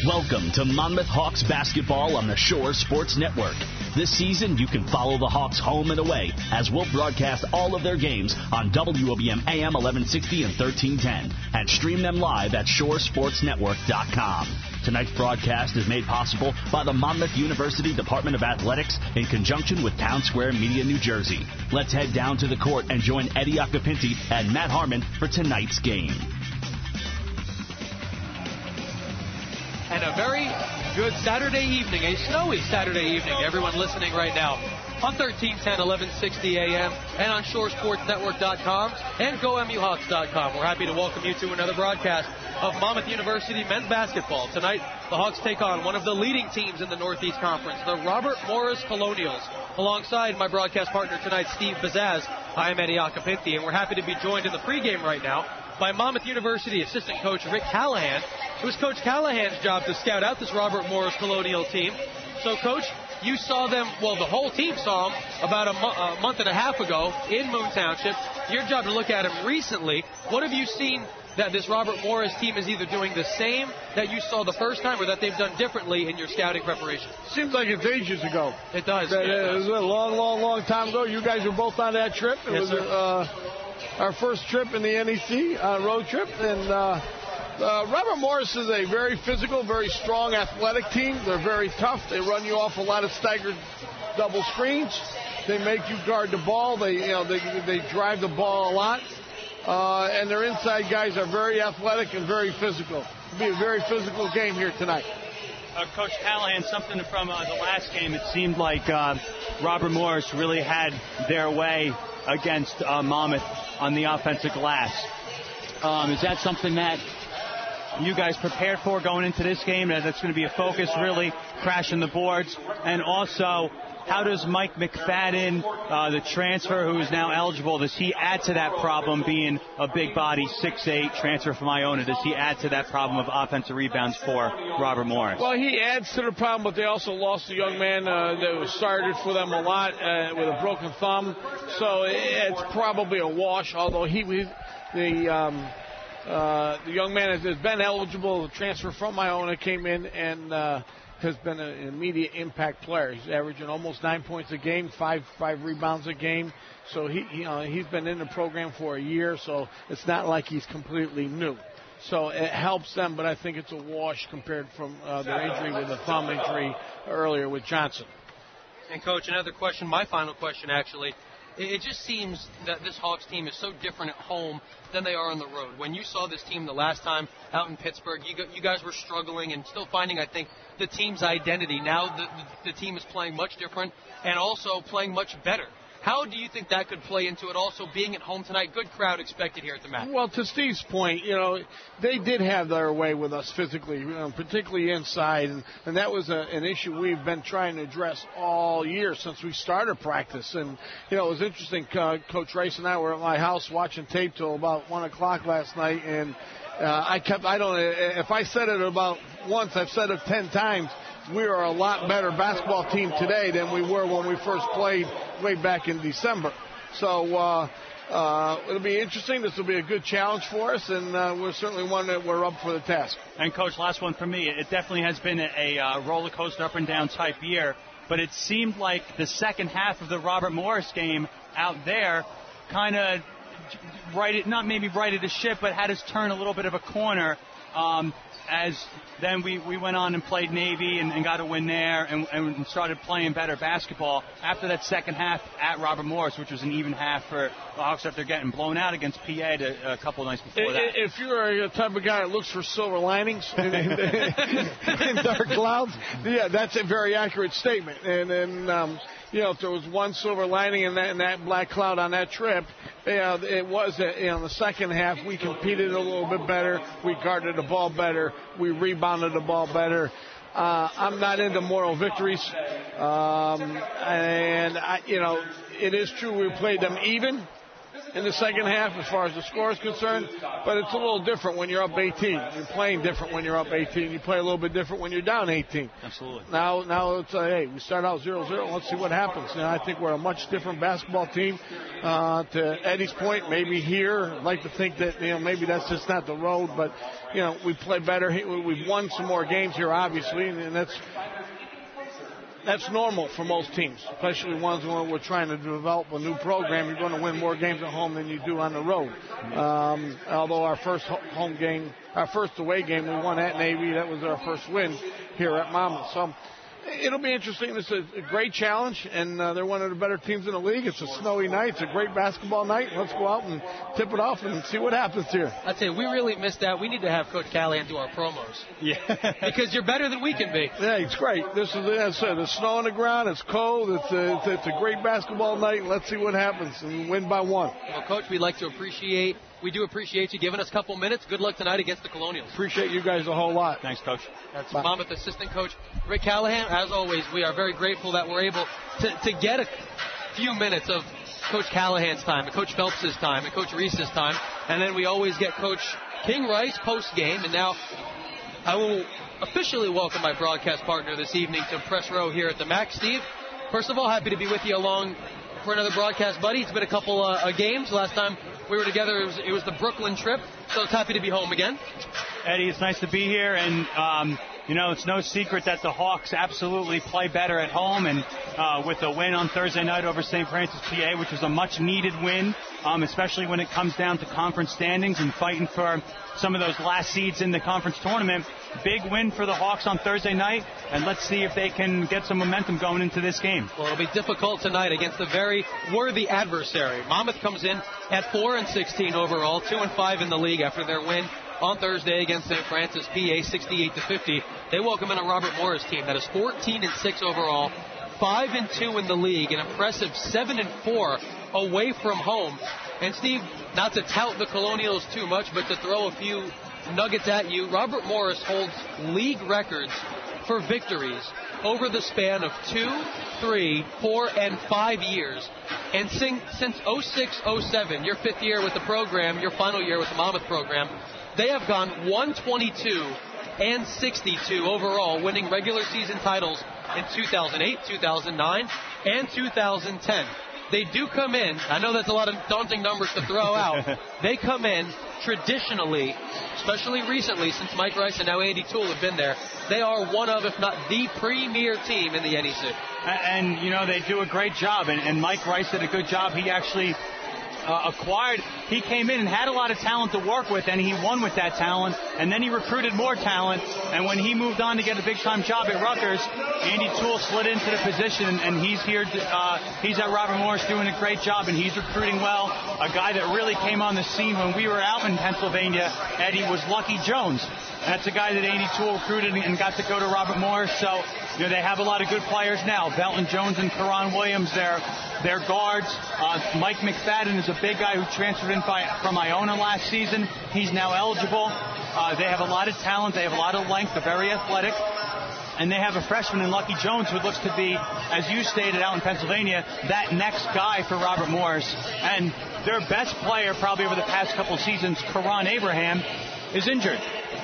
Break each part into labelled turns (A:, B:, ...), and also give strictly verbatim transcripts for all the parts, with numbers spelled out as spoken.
A: Welcome to Monmouth Hawks basketball on the Shore Sports Network. This season, you can follow the Hawks home and away as we'll broadcast all of their games on W O B M A M eleven sixty and thirteen ten and stream them live at shore sports network dot com. Tonight's broadcast is made possible by the Monmouth University Department of Athletics in conjunction with Town Square Media, New Jersey. Let's head down to the court and join Eddie Occhipinti and Matt Harmon for tonight's game.
B: And a very good Saturday evening, a snowy Saturday evening, everyone listening right now on thirteen ten, eleven sixty A M and on shore sports network dot com and go M U Hawks dot com. We're happy to welcome you to another broadcast of Monmouth University men's basketball. Tonight, the Hawks take on one of the leading teams in the Northeast Conference, the Robert Morris Colonials. Alongside my broadcast partner tonight, Steve Bazaz, I am Eddie Occhipinti, and we're happy to be joined in the pregame right now by Monmouth University assistant coach Rick Callahan. It was Coach Callahan's job to scout out this Robert Morris Colonial team. So, Coach, you saw them, well, the whole team saw them about a, mo- a month and a half ago in Moon Township. Your job to look at them recently. What have you seen that this Robert Morris team is either doing the same that you saw the first time or that they've done differently in your scouting preparation?
C: Seems like it's ages ago.
B: It does.
C: That,
B: yeah, it,
C: it
B: does.
C: was a long, long, long time ago. You guys were both on that trip. It
B: yes,
C: was
B: sir.
C: Uh, our first trip in the N E C uh, road trip. And uh, uh, Robert Morris is a very physical, very strong, athletic team. They're very tough. They run you off a lot of staggered double screens. They make you guard the ball. They, you know, they, they drive the ball a lot. Uh, and their inside guys are very athletic and very physical. It'll be a very physical game here tonight.
D: Uh, Coach Callahan, something from uh, the last game, it seemed like uh, Robert Morris really had their way against uh, Monmouth on the offensive glass. Um, is that something that you guys prepared for going into this game? That that's going to be a focus, really crashing the boards? And also, how does Mike McFadden, uh, the transfer who is now eligible, does he add to that problem, being a big body, six eight transfer from Iona? Does he add to that problem of offensive rebounds for Robert Morris?
C: Well, he adds to the problem, but they also lost a young man uh, that was started for them a lot uh, with a broken thumb. So it's probably a wash, although he, he the um, uh, the young man has, has been eligible. The transfer from Iona came in and uh, has been an immediate impact player. He's averaging almost nine points a game, five five rebounds a game. So he, you know, he's been in the program for a year, so it's not like he's completely new. So it helps them, but I think it's a wash compared from uh, their injury with a thumb injury earlier with Johnson.
B: And, Coach, another question, my final question, actually. It just seems that this Hawks team is so different at home than they are on the road. When you saw this team the last time out in Pittsburgh, you, you guys were struggling and still finding, I think, the team's identity. Now the, the, the team is playing much different and also playing much better. How do you think that could play into it? Also, being at home tonight, good crowd expected here at the match.
C: Well, to Steve's point, you know, they did have their way with us physically, you know, particularly inside, and, and that was a, an issue we've been trying to address all year since we started practice. And, you know, it was interesting. Uh, Coach Rice and I were at my house watching tape till about one o'clock last night, and uh, I kept, I don't, if I said it about once, I've said it ten times. We are a lot better basketball team today than we were when we first played way back in December. So uh, uh, it'll be interesting. This will be a good challenge for us, and uh, we're certainly one that we're up for the task.
D: And, Coach, last one for me. It definitely has been a, a uh, roller coaster, up and down type year, but it seemed like the second half of the Robert Morris game out there kind of righted, not maybe righted the ship, but had us turn a little bit of a corner. Um, as then we, we went on and played Navy and, and got a win there and, and started playing better basketball after that second half at Robert Morris, which was an even half for the Hawks after getting blown out against P A to, a couple of nights before that.
C: If you're a type of guy that looks for silver linings in, in, in dark clouds, yeah, that's a very accurate statement. And then, um, you know, if there was one silver lining in that, in that black cloud on that trip, you know, it was, a, you know, in the second half, we competed a little bit better. We guarded the ball better. We rebounded the ball better. Uh, I'm not into moral victories. Um, and, I, you know, it is true we played them even. in the second half as far as the score is concerned, but it's a little different when you're up eighteen. You're playing different when you're up eighteen. You play a little bit different when you're down eighteen.
D: Absolutely.
C: Now, now it's, uh, hey, we start out zero zero. Let's see what happens. Now, I think we're a much different basketball team. Uh, to Eddie's point, maybe here, I'd like to think that, you know, maybe that's just not the road, but, you know, we play better. We've won some more games here, obviously, and that's that's normal for most teams, especially ones when we're trying to develop a new program. You're going to win more games at home than you do on the road. Um, although our first home game, our first away game, we won at Navy. That was our first win here at Monmouth. So it'll be interesting. It's a great challenge, and uh, they're one of the better teams in the league. It's a snowy night. It's a great basketball night. Let's go out and tip it off and see what happens here.
B: I'd say we really missed that. We need to have Coach Callahan do our promos. Yeah. Because you're better than we can be.
C: Yeah, it's great. This is, as I said, there's snow on the ground. It's cold. It's a, it's, a, it's a great basketball night. Let's see what happens and win by one.
B: Well, Coach, we'd like to appreciate We do appreciate you giving us a couple minutes. Good luck tonight against the Colonials.
C: Appreciate you guys a whole lot.
D: Thanks, Coach.
B: That's Bye. Monmouth assistant coach Rick Callahan. As always, we are very grateful that we're able to, to get a few minutes of Coach Callahan's time, and Coach Phelps' time, and Coach Reese's time. And then we always get Coach King Rice post-game. And now I will officially welcome my broadcast partner this evening to Press Row here at the M A C. Steve, first of all, happy to be with you along for another broadcast, buddy. It's been a couple uh, uh, games. Last time we were together, it was, it was the Brooklyn trip, so it's happy to be home again.
D: Eddie, it's nice to be here, and um, you know, it's no secret that the Hawks absolutely play better at home, and uh, with a win on Thursday night over Saint Francis, P A, which was a much-needed win, um, especially when it comes down to conference standings and fighting for some of those last seeds in the conference tournament. Big win for the Hawks on Thursday night, and let's see if they can get some momentum going into this game.
B: Well, it'll be difficult tonight against a very worthy adversary. Monmouth comes in at four and sixteen overall, two and five in the league after their win on Thursday against Saint Francis, P A, sixty-eight to fifty. They welcome in a Robert Morris team that is fourteen and six overall, five and two in the league, an impressive seven and four away from home. And Steve, not to tout the Colonials too much, but to throw a few nuggets at you, Robert Morris holds league records for victories over the span of two, three, four, and five years. And since oh six oh seven, your fifth year with the program, your final year with the Monmouth program, they have gone one twenty-two and sixty-two overall, winning regular season titles in two thousand eight, two thousand nine, and two thousand ten. They do come in, I know that's a lot of daunting numbers to throw out, they come in traditionally, especially recently since Mike Rice and now Andy Toole have been there, they are one of, if not the premier team in the N E C.
D: And, and you know, they do a great job, and, and Mike Rice did a good job. He actually Uh, acquired, he came in and had a lot of talent to work with, and he won with that talent, and then he recruited more talent, and when he moved on to get a big-time job at Rutgers, Andy Toole slid into the position, and he's here, to, uh, he's at Robert Morris doing a great job, and he's recruiting well. A guy that really came on the scene when we were out in Pennsylvania, Eddie, was Lucky Jones. That's a guy that Andy Toole recruited and got to go to Robert Morris, so you know, they have a lot of good players now. Belton Jones and Karan Williams, they're, they're guards. Uh, Mike McFadden is a big guy who transferred in by, from Iona last season. He's now eligible. Uh, they have a lot of talent. They have a lot of length. They're very athletic. And they have a freshman in Lucky Jones who looks to be, as you stated out in Pennsylvania, that next guy for Robert Morris. And their best player probably over the past couple seasons, Karan Abraham, is injured.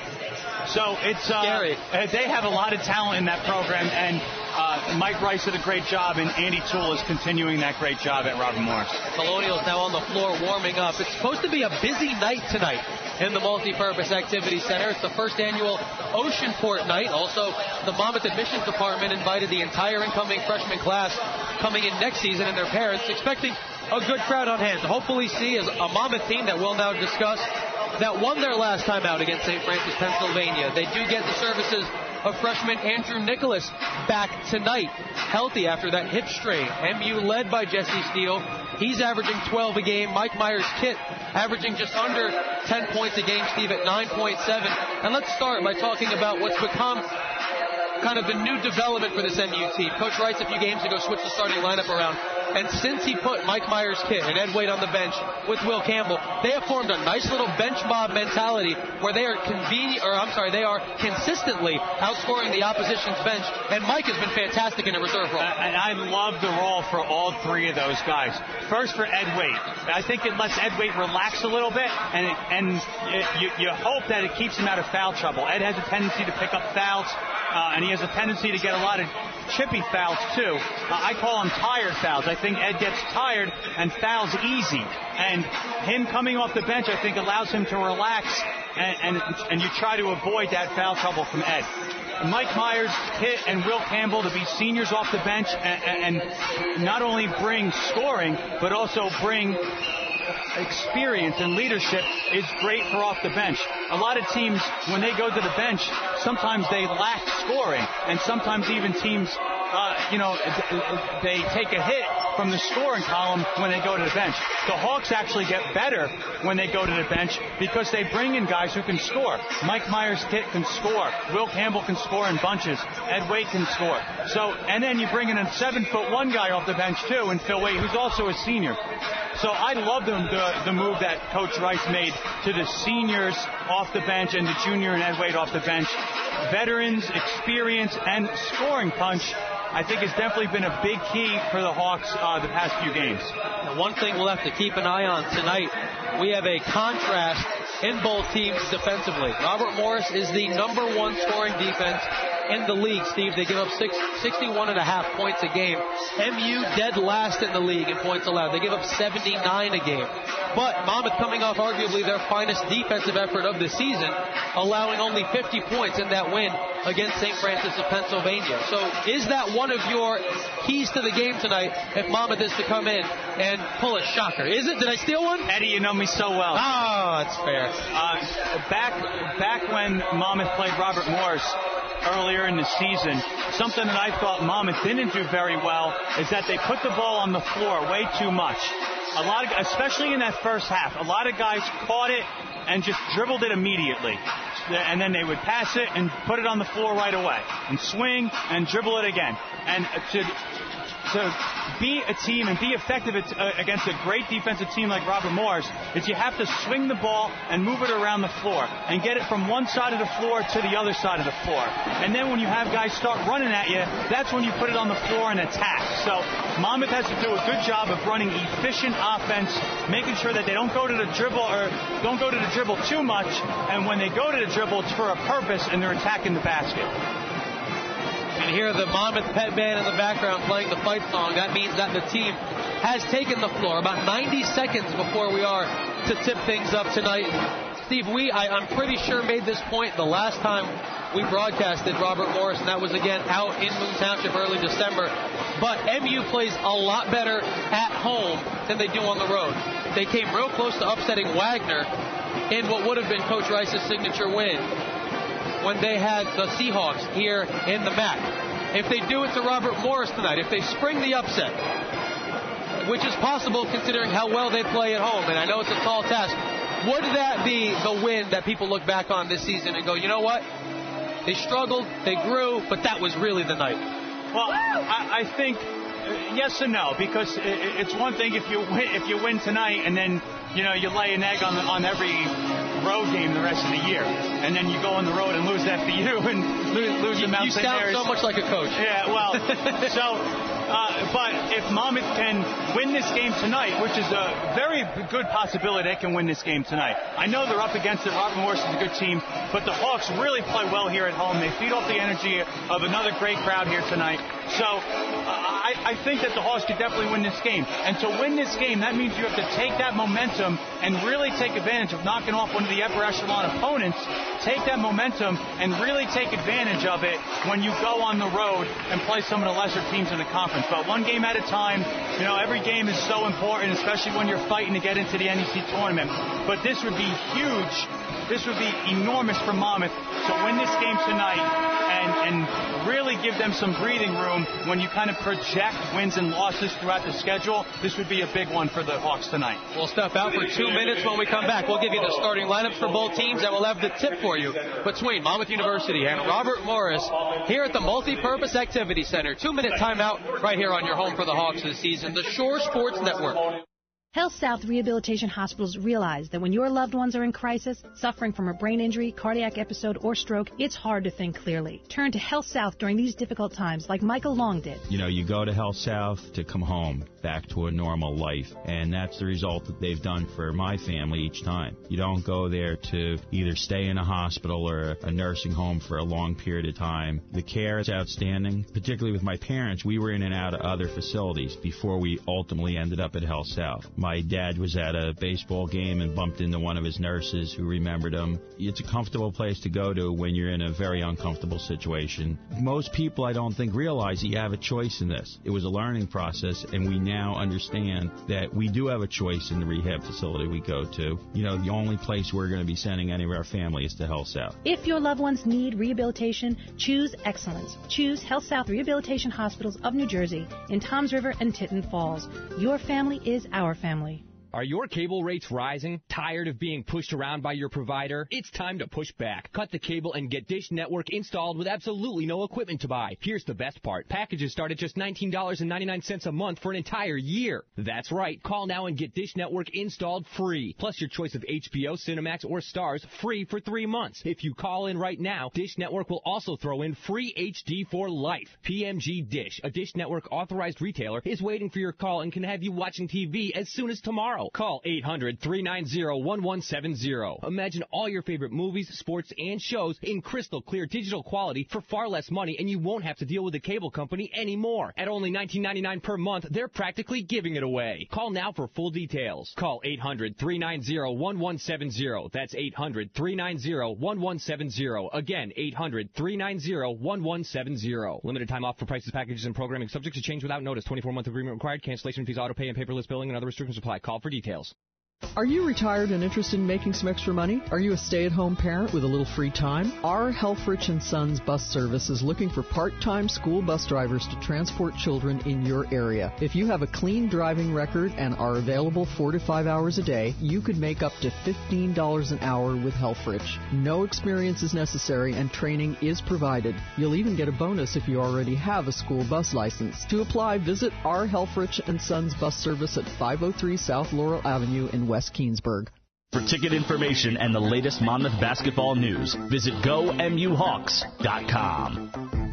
D: So it's uh,
B: scary.
D: They have a lot of talent in that program, and uh, Mike Rice did a great job, and Andy Toole is continuing that great job at Robert Morris.
B: Colonials now on the floor warming up. It's supposed to be a busy night tonight in the Multipurpose Activity Center. It's the first annual Oceanport night. Also, the Monmouth Admissions Department invited the entire incoming freshman class coming in next season and their parents, expecting a good crowd on hand to hopefully see as a Monmouth team that we'll now discuss that won their last time out against Saint Francis, Pennsylvania. They do get the services of freshman Andrew Nicholas back tonight, healthy after that hip strain. M U led by Jesse Steele. He's averaging twelve a game. Mike Myers-Kitt averaging just under ten points a game, Steve, at nine point seven. And let's start by talking about what's become kind of the new development for this M U team. Coach Rice a few games ago switched the starting lineup around. And since he put Mike Myers-Kidd and Ed Wade on the bench with Will Campbell, they have formed a nice little bench mob mentality where they are convenient, or I'm sorry, they are consistently outscoring the opposition's bench. And Mike has been fantastic in a reserve role.
D: Uh, and I love the role for all three of those guys. First for Ed Wade. I think it lets Ed Wade relax a little bit, and it, and it, you, you hope that it keeps him out of foul trouble. Ed has a tendency to pick up fouls, uh, and he has a tendency to get a lot of chippy fouls too. Uh, I call them tired fouls. I think Ed gets tired and fouls easy, and him coming off the bench I think allows him to relax, and and, and you try to avoid that foul trouble from Ed. Mike Myers, Kidd, and Will Campbell to be seniors off the bench and, and not only bring scoring but also bring experience and leadership is great for off the bench. A lot of teams, when they go to the bench, sometimes they lack scoring, and sometimes even teams, uh, you know, they take a hit from the scoring column when they go to the bench. The Hawks actually get better when they go to the bench because they bring in guys who can score. Mike Myers-Kidd can score. Will Campbell can score in bunches. Ed Wade can score. So, and then you bring in a seven foot one guy off the bench too, and Phil Wade, who's also a senior. So I love the, the, the move that Coach Rice made to the seniors off the bench and the junior and Ed Wade off the bench. Veterans, experience, and scoring punch, I think has definitely been a big key for the Hawks uh, the past few games.
B: Now, one thing we'll have to keep an eye on tonight, we have a contrast in both teams defensively. Robert Morris is the number one scoring defense in the league, Steve. They give up six, sixty-one and a half points a game. M U dead last in the league in points allowed. They give up seventy-nine a game. But Monmouth coming off arguably their finest defensive effort of the season, allowing only fifty points in that win against Saint Francis of Pennsylvania. So is that one of your keys to the game tonight if Monmouth is to come in and pull a shocker? Is it? Did I steal one?
D: Eddie, you know me so well.
B: Oh, that's fair.
D: Uh, back, back when Monmouth played Robert Morris earlier in the season, something that I thought Monmouth didn't do very well is that they put the ball on the floor way too much. A lot of, especially in that first half, a lot of guys caught it and just dribbled it immediately. And then they would pass it and put it on the floor right away and swing and dribble it again. And to to be a team and be effective against a great defensive team like Robert Morris is you have to swing the ball and move it around the floor and get it from one side of the floor to the other side of the floor. And then when you have guys start running at you, that's when you put it on the floor and attack. So Monmouth has to do a good job of running efficient offense, making sure that they don't go to the dribble or don't go to the dribble too much. And when they go to the dribble, it's for a purpose and they're attacking the basket.
B: And hear the Monmouth pet band in the background playing the fight song. That means that the team has taken the floor about ninety seconds before we are to tip things up tonight. Steve, we, I, I'm pretty sure, made this point the last time we broadcasted Robert Morris, and that was again out in Moon Township early December. But M U plays a lot better at home than they do on the road. They came real close to upsetting Wagner in what would have been Coach Rice's signature win when they had the Seahawks here in the M A C. If they do it to Robert Morris tonight, if they spring the upset, which is possible considering how well they play at home, and I know it's a tall task, would that be the win that people look back on this season and go, you know what? They struggled, they grew, but that was really the night?
D: Well, I, I think yes and no, because it's one thing if you win, if you win tonight and then you know you lay an egg on the, on every road game the rest of the year, and then you go on the road and lose F B U and lose, lose
B: you,
D: the Mount
B: You
D: Saint
B: sound
D: Mary's.
B: so much like a coach.
D: Yeah, well, so. Uh, but if Monmouth can win this game tonight, which is a very good possibility they can win this game tonight. I know they're up against it. Robert Morris is a good team, but the Hawks really play well here at home. They feed off the energy of another great crowd here tonight. So uh, I, I think that the Hawks could definitely win this game. And to win this game, that means you have to take that momentum and really take advantage of knocking off one of the upper echelon opponents. Take that momentum and really take advantage of it when you go on the road and play some of the lesser teams in the conference. But one game at a time, you know, every game is so important, especially when you're fighting to get into the N E C tournament. But this would be huge. This would be enormous for Monmouth to win this game tonight and, and really give them some breathing room when you kind of project wins and losses throughout the schedule. This would be a big one for the Hawks tonight.
B: We'll step out for two minutes. When we come back, we'll give you the starting lineups for both teams, and we'll have the tip for you between Monmouth University and Robert Morris here at the Multi-Purpose Activity Center. Two-minute timeout right here on your home for the Hawks this season, the Shore Sports Network.
E: Health South Rehabilitation Hospitals realize that when your loved ones are in crisis, suffering from a brain injury, cardiac episode, or stroke, it's hard to think clearly. Turn to Health South during these difficult times, like Michael Long did.
F: You know, you go to Health South to come home, back to a normal life, and that's the result that they've done for my family each time. You don't go there to either stay in a hospital or a nursing home for a long period of time. The care is outstanding, particularly with my parents. We were in and out of other facilities before we ultimately ended up at Health South. My dad was at a baseball game and bumped into one of his nurses who remembered him. It's a comfortable place to go to when you're in a very uncomfortable situation. Most people, I don't think, realize that you have a choice in this. It was a learning process, and we now understand that we do have a choice in the rehab facility we go to. You know, the only place we're going to be sending any of our family is to Health South.
E: If your loved ones need rehabilitation, choose excellence. Choose Health South Rehabilitation Hospitals of New Jersey in Toms River and Tinton Falls. Your family is our family.
G: Are your cable rates rising? Tired of being pushed around by your provider? It's time to push back. Cut the cable and get Dish Network installed with absolutely no equipment to buy. Here's the best part. Packages start at just nineteen dollars and ninety-nine cents a month for an entire year. That's right. Call now and get Dish Network installed free. Plus your choice of H B O, Cinemax, or Stars free for three months. If you call in right now, Dish Network will also throw in free H D for life. P M G Dish, a Dish Network authorized retailer, is waiting for your call and can have you watching T V as soon as tomorrow. Call eight hundred, three nine zero, one one seven zero. Imagine all your favorite movies, sports, and shows in crystal clear digital quality for far less money, and you won't have to deal with the cable company anymore. At only nineteen ninety-nine per month, they're practically giving it away. Call now for full details. Call eight hundred, three nine zero, one one seven zero. That's eight hundred, three nine zero, one one seven zero. Again, eight hundred, three nine zero, one one seven zero. Limited time offer, prices, packages, and programming subject to change without notice. twenty-four month agreement required. Cancellation fees, auto pay, and paperless billing and other restrictions apply. Call for details.
H: Are you retired and interested in making some extra money? Are you a stay-at-home parent with a little free time? Our Helfrich and Sons bus service is looking for part-time school bus drivers to transport children in your area. If you have a clean driving record and are available four to five hours a day, you could make up to fifteen dollars an hour with Helfrich. No experience is necessary and training is provided. You'll even get a bonus if you already have a school bus license. To apply, visit our Helfrich and Sons bus service at five oh three South Laurel Avenue in West Keensburg.
A: For ticket information and the latest Monmouth basketball news, visit go M U Hawks dot com.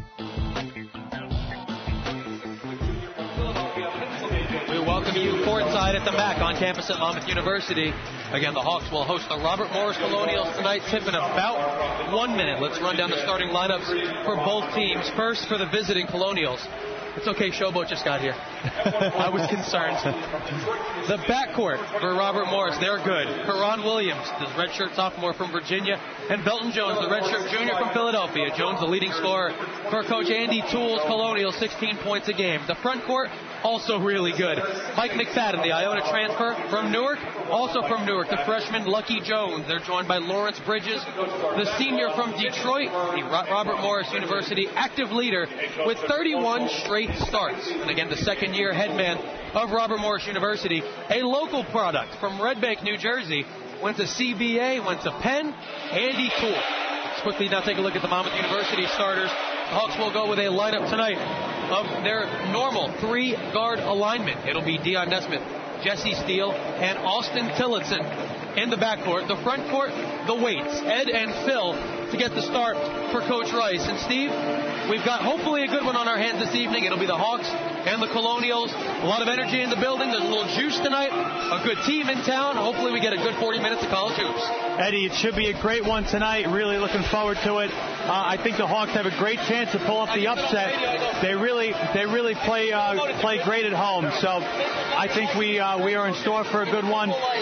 B: We welcome you courtside at the M A C on campus at Monmouth University. Again, the Hawks will host the Robert Morris Colonials tonight. Tip in about one minute. Let's run down the starting lineups for both teams. First, for the visiting Colonials. It's okay, Showboat just got here. I was concerned. The backcourt for Robert Morris, they're good. Karan Williams, the redshirt sophomore from Virginia, and Belton Jones, the redshirt junior from Philadelphia. Jones, the leading scorer for Coach Andy Toole's Colonial, sixteen points a game. The front court, also really good. Mike McFadden, the Iona transfer from Newark, also from Newark. The freshman, Lucky Jones. They're joined by Lawrence Bridges, the senior from Detroit, the Robert Morris University active leader with thirty-one straight starts. And again, the second year head man of Robert Morris University, a local product from Red Bank, New Jersey, went to C B A, went to Penn, Andy Toole. Let's quickly now take a look at the Monmouth University starters. The Hawks will go with a lineup tonight of their normal three-guard alignment. It'll be Dion Nesmith, Jesse Steele, and Austin Tillotson in the backcourt. The front court, the weights, Ed and Phil, to get the start for Coach Rice. And Steve, we've got hopefully a good one on our hands this evening. It'll be the Hawks and the Colonials. A lot of energy in the building. There's a little juice tonight. A good team in town. Hopefully we get a good forty minutes of college hoops.
D: Eddie, it should be a great one tonight. Really looking forward to it. Uh, I think the Hawks have a great chance to pull off the upset. They really, they really play uh, play great at home. So I think we uh, we are in store for a good one.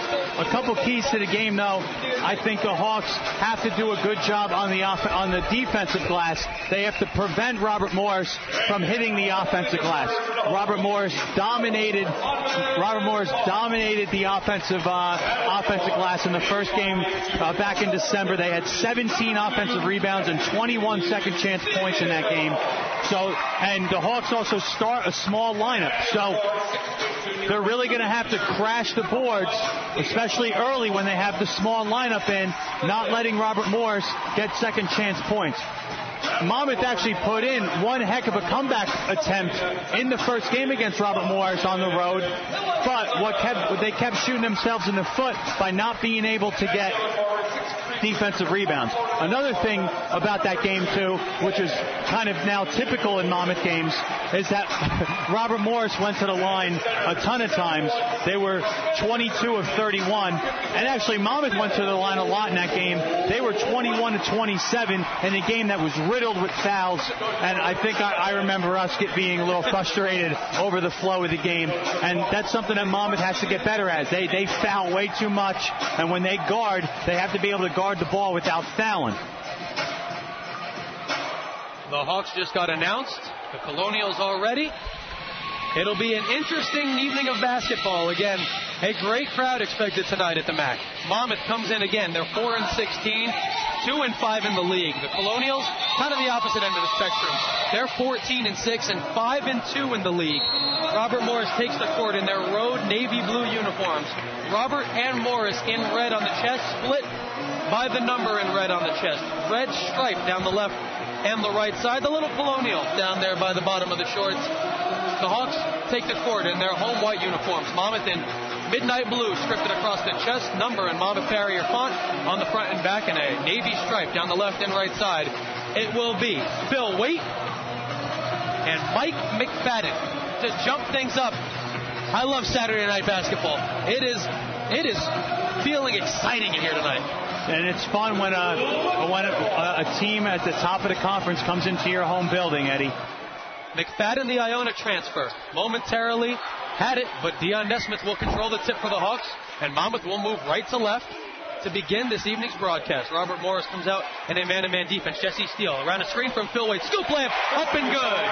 D: A couple keys to the game, though. I think the Hawks have to do a good job on the off- on the defensive glass. They have to prevent Robert Morris from hitting the offensive glass. Robert Morris dominated. Robert Morris dominated the offensive uh, offensive glass in the first game uh, back in December. They had seventeen offensive rebounds and twenty-one second chance points in that game. So, and the Hawks also start a small lineup. So they're really going to have to crash the boards, especially early when they have the small lineup in, not letting Robert Morris get second chance points. Monmouth actually put in one heck of a comeback attempt in the first game against Robert Morris on the road, but what kept, they kept shooting themselves in the foot by not being able to get defensive rebounds. Another thing about that game, too, which is kind of now typical in Monmouth games, is that Robert Morris went to the line a ton of times. They were twenty-two of thirty-one, and actually Monmouth went to the line a lot in that game. They were twenty-one to twenty-seven in a game that was riddled with fouls, and I think I, I remember us get being a little frustrated over the flow of the game, and that's something that Monmouth has to get better at. They, they foul way too much, and when they guard, they have to be able to guard the ball without fouling.
B: The Hawks just got announced. The Colonials all ready. It'll be an interesting evening of basketball. Again, a great crowd expected tonight at the M A C. Monmouth comes in again. They're four and sixteen, two and five in the league. The Colonials, kind of the opposite end of the spectrum. They're fourteen and six and five and two in the league. Robert Morris takes the court in their road navy blue uniforms. Robert and Morris in red on the chest, split by the number in red on the chest. Red stripe down the left and the right side. The little Colonial down there by the bottom of the shorts. The Hawks take the court in their home white uniforms. Monmouth in midnight blue scripted across the chest, number in Monmouth Farrier font on the front and back, and a navy stripe down the left and right side. It will be Phil Waite and Mike McFadden to jump things up. I love Saturday night basketball. It is, it is feeling exciting in here tonight.
D: And it's fun when a when a, a team at the top of the conference comes into your home building, Eddie.
B: McFadden, the Iona transfer, momentarily had it, but Dion Nesmith will control the tip for the Hawks, and Monmouth will move right to left to begin this evening's broadcast. Robert Morris comes out in a man-to-man defense. Jesse Steele around a screen from Phil Waite. Scoop layup, up and good.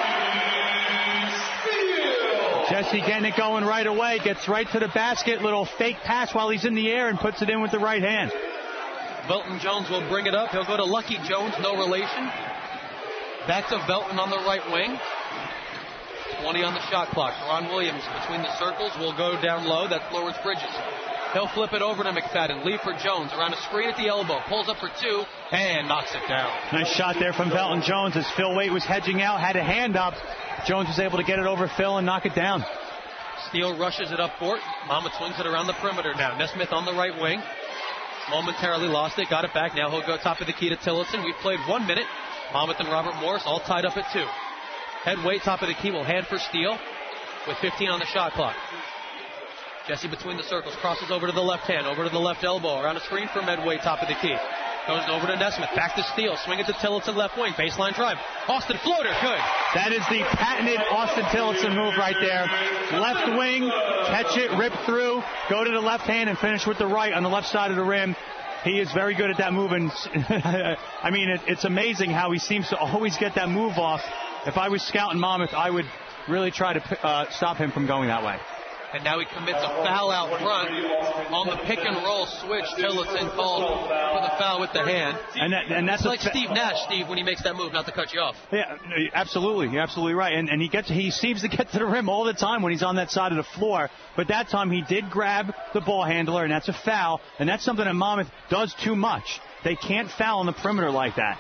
D: Jesse getting it going right away, gets right to the basket, little fake pass while he's in the air and puts it in with the right hand.
B: Belton Jones will bring it up. He'll go to Lucky Jones, no relation. Back to Belton on the right wing. twenty on the shot clock. Ron Williams between the circles will go down low. That's Lawrence Bridges. He'll flip it over to McFadden. Leave for Jones around a screen at the elbow. Pulls up for two and knocks it down.
D: Nice shot there from Belton Jones as Phil Waite was hedging out, had a hand up. Jones was able to get it over Phil and knock it down.
B: Steele rushes it up court. Monmouth swings it around the perimeter now. Nesmith on the right wing. Momentarily lost it. Got it back. Now he'll go top of the key to Tillotson. We've played one minute. Monmouth and Robert Morris all tied up at two. Head Waite, top of the key, will hand for Steele with fifteen on the shot clock. Jesse between the circles, crosses over to the left hand, over to the left elbow, around a screen from Ed Waite, top of the key. Goes over to Nesmith, back to Steele, swing it to Tillotson left wing, baseline drive. Austin floater, good.
D: That is the patented Austin Tillotson move right there. Left wing, catch it, rip through, go to the left hand and finish with the right on the left side of the rim. He is very good at that move, and I mean, it, it's amazing how he seems to always get that move off. If I was scouting Monmouth, I would really try to uh, stop him from going that way.
B: And now he commits a foul out front on the pick and roll switch. Tillotson called for the foul with the hand.
D: And, that, and that's
B: it's like
D: fa-
B: Steve Nash, Steve, when he makes that move, not to cut you off.
D: Yeah, absolutely. You're absolutely right. And, and he gets he seems to get to the rim all the time when he's on that side of the floor. But that time he did grab the ball handler, and that's a foul. And that's something that Monmouth does too much. They can't foul on the perimeter like that.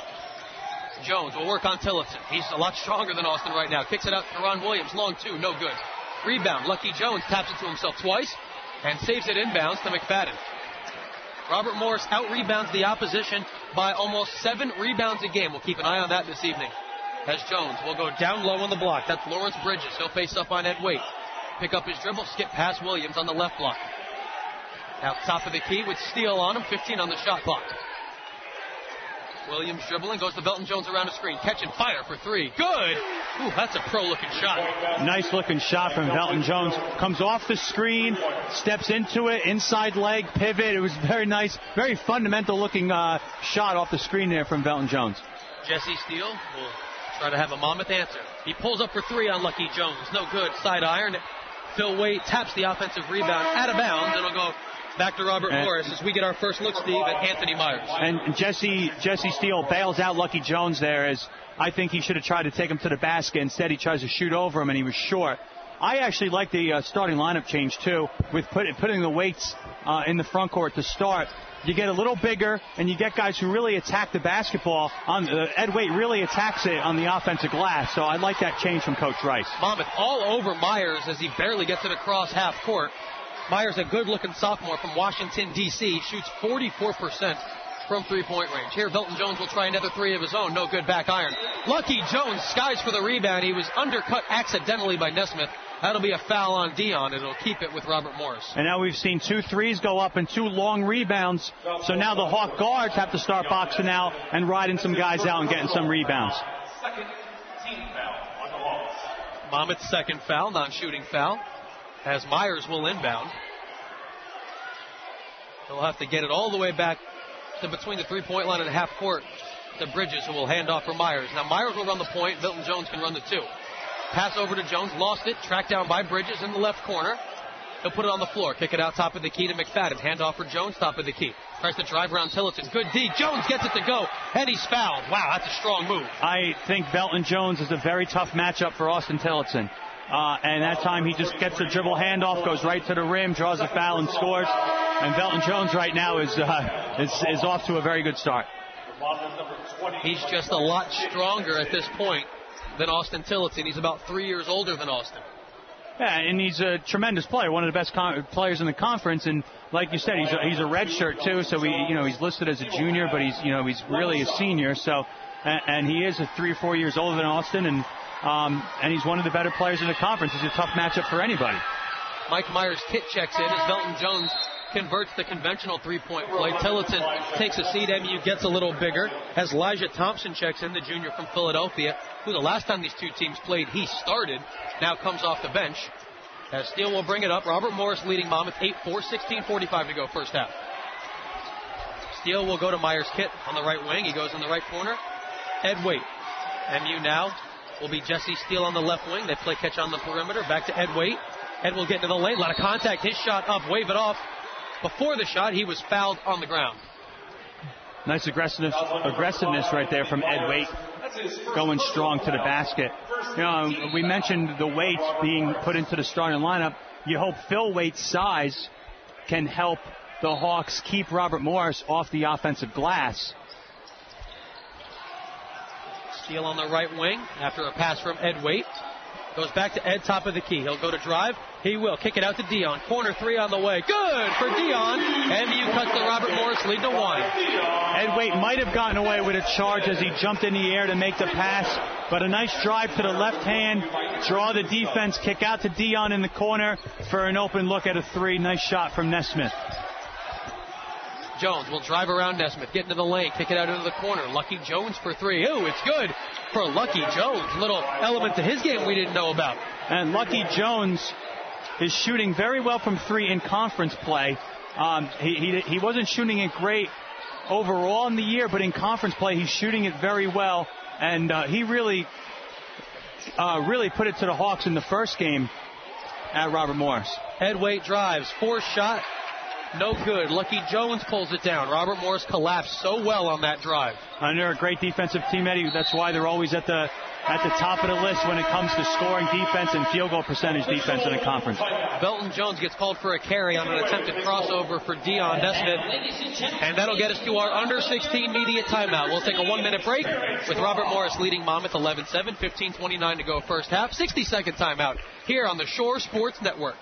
B: Jones will work on Tillotson. He's a lot stronger than Austin right now. Kicks it out to Ron Williams. Long two, no good. Rebound. Lucky Jones taps it to himself twice and saves it inbounds to McFadden. Robert Morris out-rebounds the opposition by almost seven rebounds a game. We'll keep an eye on that this evening. As Jones will go down low on the block. That's Lawrence Bridges. He'll face up on Ed Waite. Pick up his dribble, skip past Williams on the left block. Out top of the key with Steele on him, fifteen on the shot clock. Williams dribbling, goes to Belton Jones around the screen. Catch and fire for three. Good. Ooh, that's a pro-looking shot.
D: Nice looking shot from Belton Jones. Comes off the screen, steps into it, inside leg, pivot. It was very nice, very fundamental looking uh, shot off the screen there from Belton Jones.
B: Jesse Steele will try to have a Monmouth answer. He pulls up for three on Lucky Jones. No good. Side iron. Phil Waite taps the offensive rebound out of bounds, and it'll go back to Robert and Morris as we get our first look, Steve, at Anthony Myers.
D: And Jesse Jesse Steele bails out Lucky Jones there, as I think he should have tried to take him to the basket. Instead, he tries to shoot over him, and he was short. I actually like the uh, starting lineup change, too, with put, putting the Waites uh, in the front court to start. You get a little bigger, and you get guys who really attack the basketball. On uh, Ed Waite really attacks it on the offensive glass, so I like that change from Coach Rice.
B: Monmouth all over Myers as he barely gets it across half court. Myers, a good-looking sophomore from Washington, D C, shoots forty-four percent from three-point range. Here, Belton Jones will try another three of his own. No good, back iron. Lucky Jones skies for the rebound. He was undercut accidentally by Nesmith. That'll be a foul on Dion. It'll keep it with Robert Morris.
D: And now we've seen two threes go up and two long rebounds. So now the Hawk guards have to start boxing out and riding some guys out and getting some rebounds.
B: Monmouth's second foul, non-shooting foul, as Myers will inbound. He'll have to get it all the way back to between the three-point line and half court to Bridges, who will hand off for Myers. Now Myers will run the point. Belton Jones can run the two. Pass over to Jones, lost it, tracked down by Bridges in the left corner. He'll put it on the floor, kick it out top of the key to McFadden. Hand off for Jones, top of the key. Tries to drive around Tillotson. Good D. Jones gets it to go, and he's fouled. Wow, that's a strong move.
D: I think Belton Jones is a very tough matchup for Austin Tillotson. Uh, and that time he just gets a dribble handoff, goes right to the rim, draws a foul, and scores. And Belton Jones right now is, uh, is, is off to a very good start.
B: He's just a lot stronger at this point than Austin Tillotson. He's about three years older than Austin.
D: Yeah, and he's a tremendous player, one of the best con- players in the conference. And like you said, he's a, he's a red shirt too. So he, you know, he's listed as a junior, but he's, you know, he's really a senior. So, and, and he is a three or four years older than Austin, and um, and he's one of the better players in the conference. He's a tough matchup for anybody.
B: Mike Myers' kit checks in as Belton Jones converts the conventional three-point play. Tillotson takes a seat. M U gets a little bigger as Elijah Thompson checks in, the junior from Philadelphia, who the last time these two teams played, he started, now comes off the bench. As Steele will bring it up. Robert Morris leading Monmouth eight four, sixteen forty-five to go first half. Steele will go to Myers' kit on the right wing. He goes in the right corner. Ed Waite. M U now will be Jesse Steele on the left wing. They play catch on the perimeter. Back to Ed Waite. Ed will get into the lane. A lot of contact. His shot up. Wave it off. Before the shot, he was fouled on the ground.
D: Nice aggressiveness, aggressiveness right there from Ed Waite, going strong to the basket. You know, we mentioned the Waites being put into the starting lineup. You hope Phil Waite's size can help the Hawks keep Robert Morris off the offensive glass.
B: Steele on the right wing after a pass from Ed Waite. Goes back to Ed, top of the key. He'll go to drive. He will. Kick it out to Dion. Corner three on the way. Good for Dion. M U cuts the Robert Morris lead to one.
D: Ed Waite might have gotten away with a charge as he jumped in the air to make the pass, but a nice drive to the left hand, draw the defense, kick out to Dion in the corner for an open look at a three. Nice shot from Nesmith.
B: Jones will drive around Nesmith, get into the lane, kick it out into the corner. Lucky Jones for three. Ooh, it's good for Lucky Jones. Little element to his game we didn't know about.
D: And Lucky Jones is shooting very well from three in conference play. Um, he, he he wasn't shooting it great overall in the year, but in conference play he's shooting it very well. And uh, he really, uh, really put it to the Hawks in the first game at Robert Morris.
B: Ed Waite drives, fourth shot. No good. Lucky Jones pulls it down. Robert Morris collapsed so well on that drive.
D: And they're a great defensive team, Eddie. That's why they're always at the at the top of the list when it comes to scoring defense and field goal percentage defense in the conference.
B: Belton Jones gets called for a carry on an attempted crossover for Dion Nesmith. And that'll get us to our under sixteen media timeout. We'll take a one-minute break with Robert Morris leading Monmouth eleven seven, fifteen twenty-nine to go first half. sixty-second timeout here on the Shore Sports Network.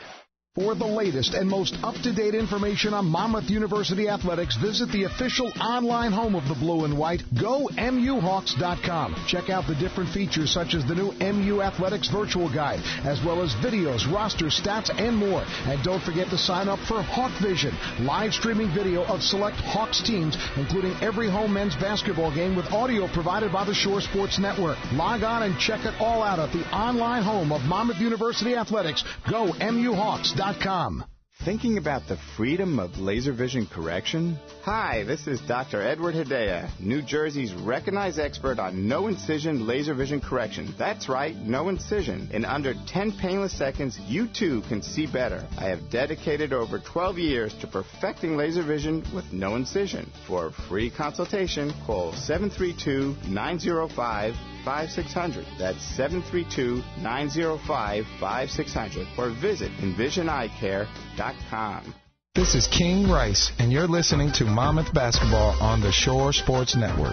I: For the latest and most up-to-date information on Monmouth University athletics, visit the official online home of the Blue and White, go M U Hawks dot com. Check out the different features such as the new M U Athletics Virtual Guide, as well as videos, roster stats, and more. And don't forget to sign up for Hawk Vision, live streaming video of select Hawks teams, including every home men's basketball game with audio provided by the Shore Sports Network. Log on and check it all out at the online home of Monmouth University athletics, go M U Hawks dot com.
J: Thinking about the freedom of laser vision correction? Hi, this is Doctor Edward Hidea, New Jersey's recognized expert on no-incision laser vision correction. That's right, no incision. In under ten painless seconds, you too can see better. I have dedicated over twelve years to perfecting laser vision with no incision. For a free consultation, call seven three two, nine zero five, five six zero zero. That's seven three two, nine zero five, five six zero zero. Or visit envision eye care dot com.
K: This is King Rice, and you're listening to Monmouth Basketball on the Shore Sports Network.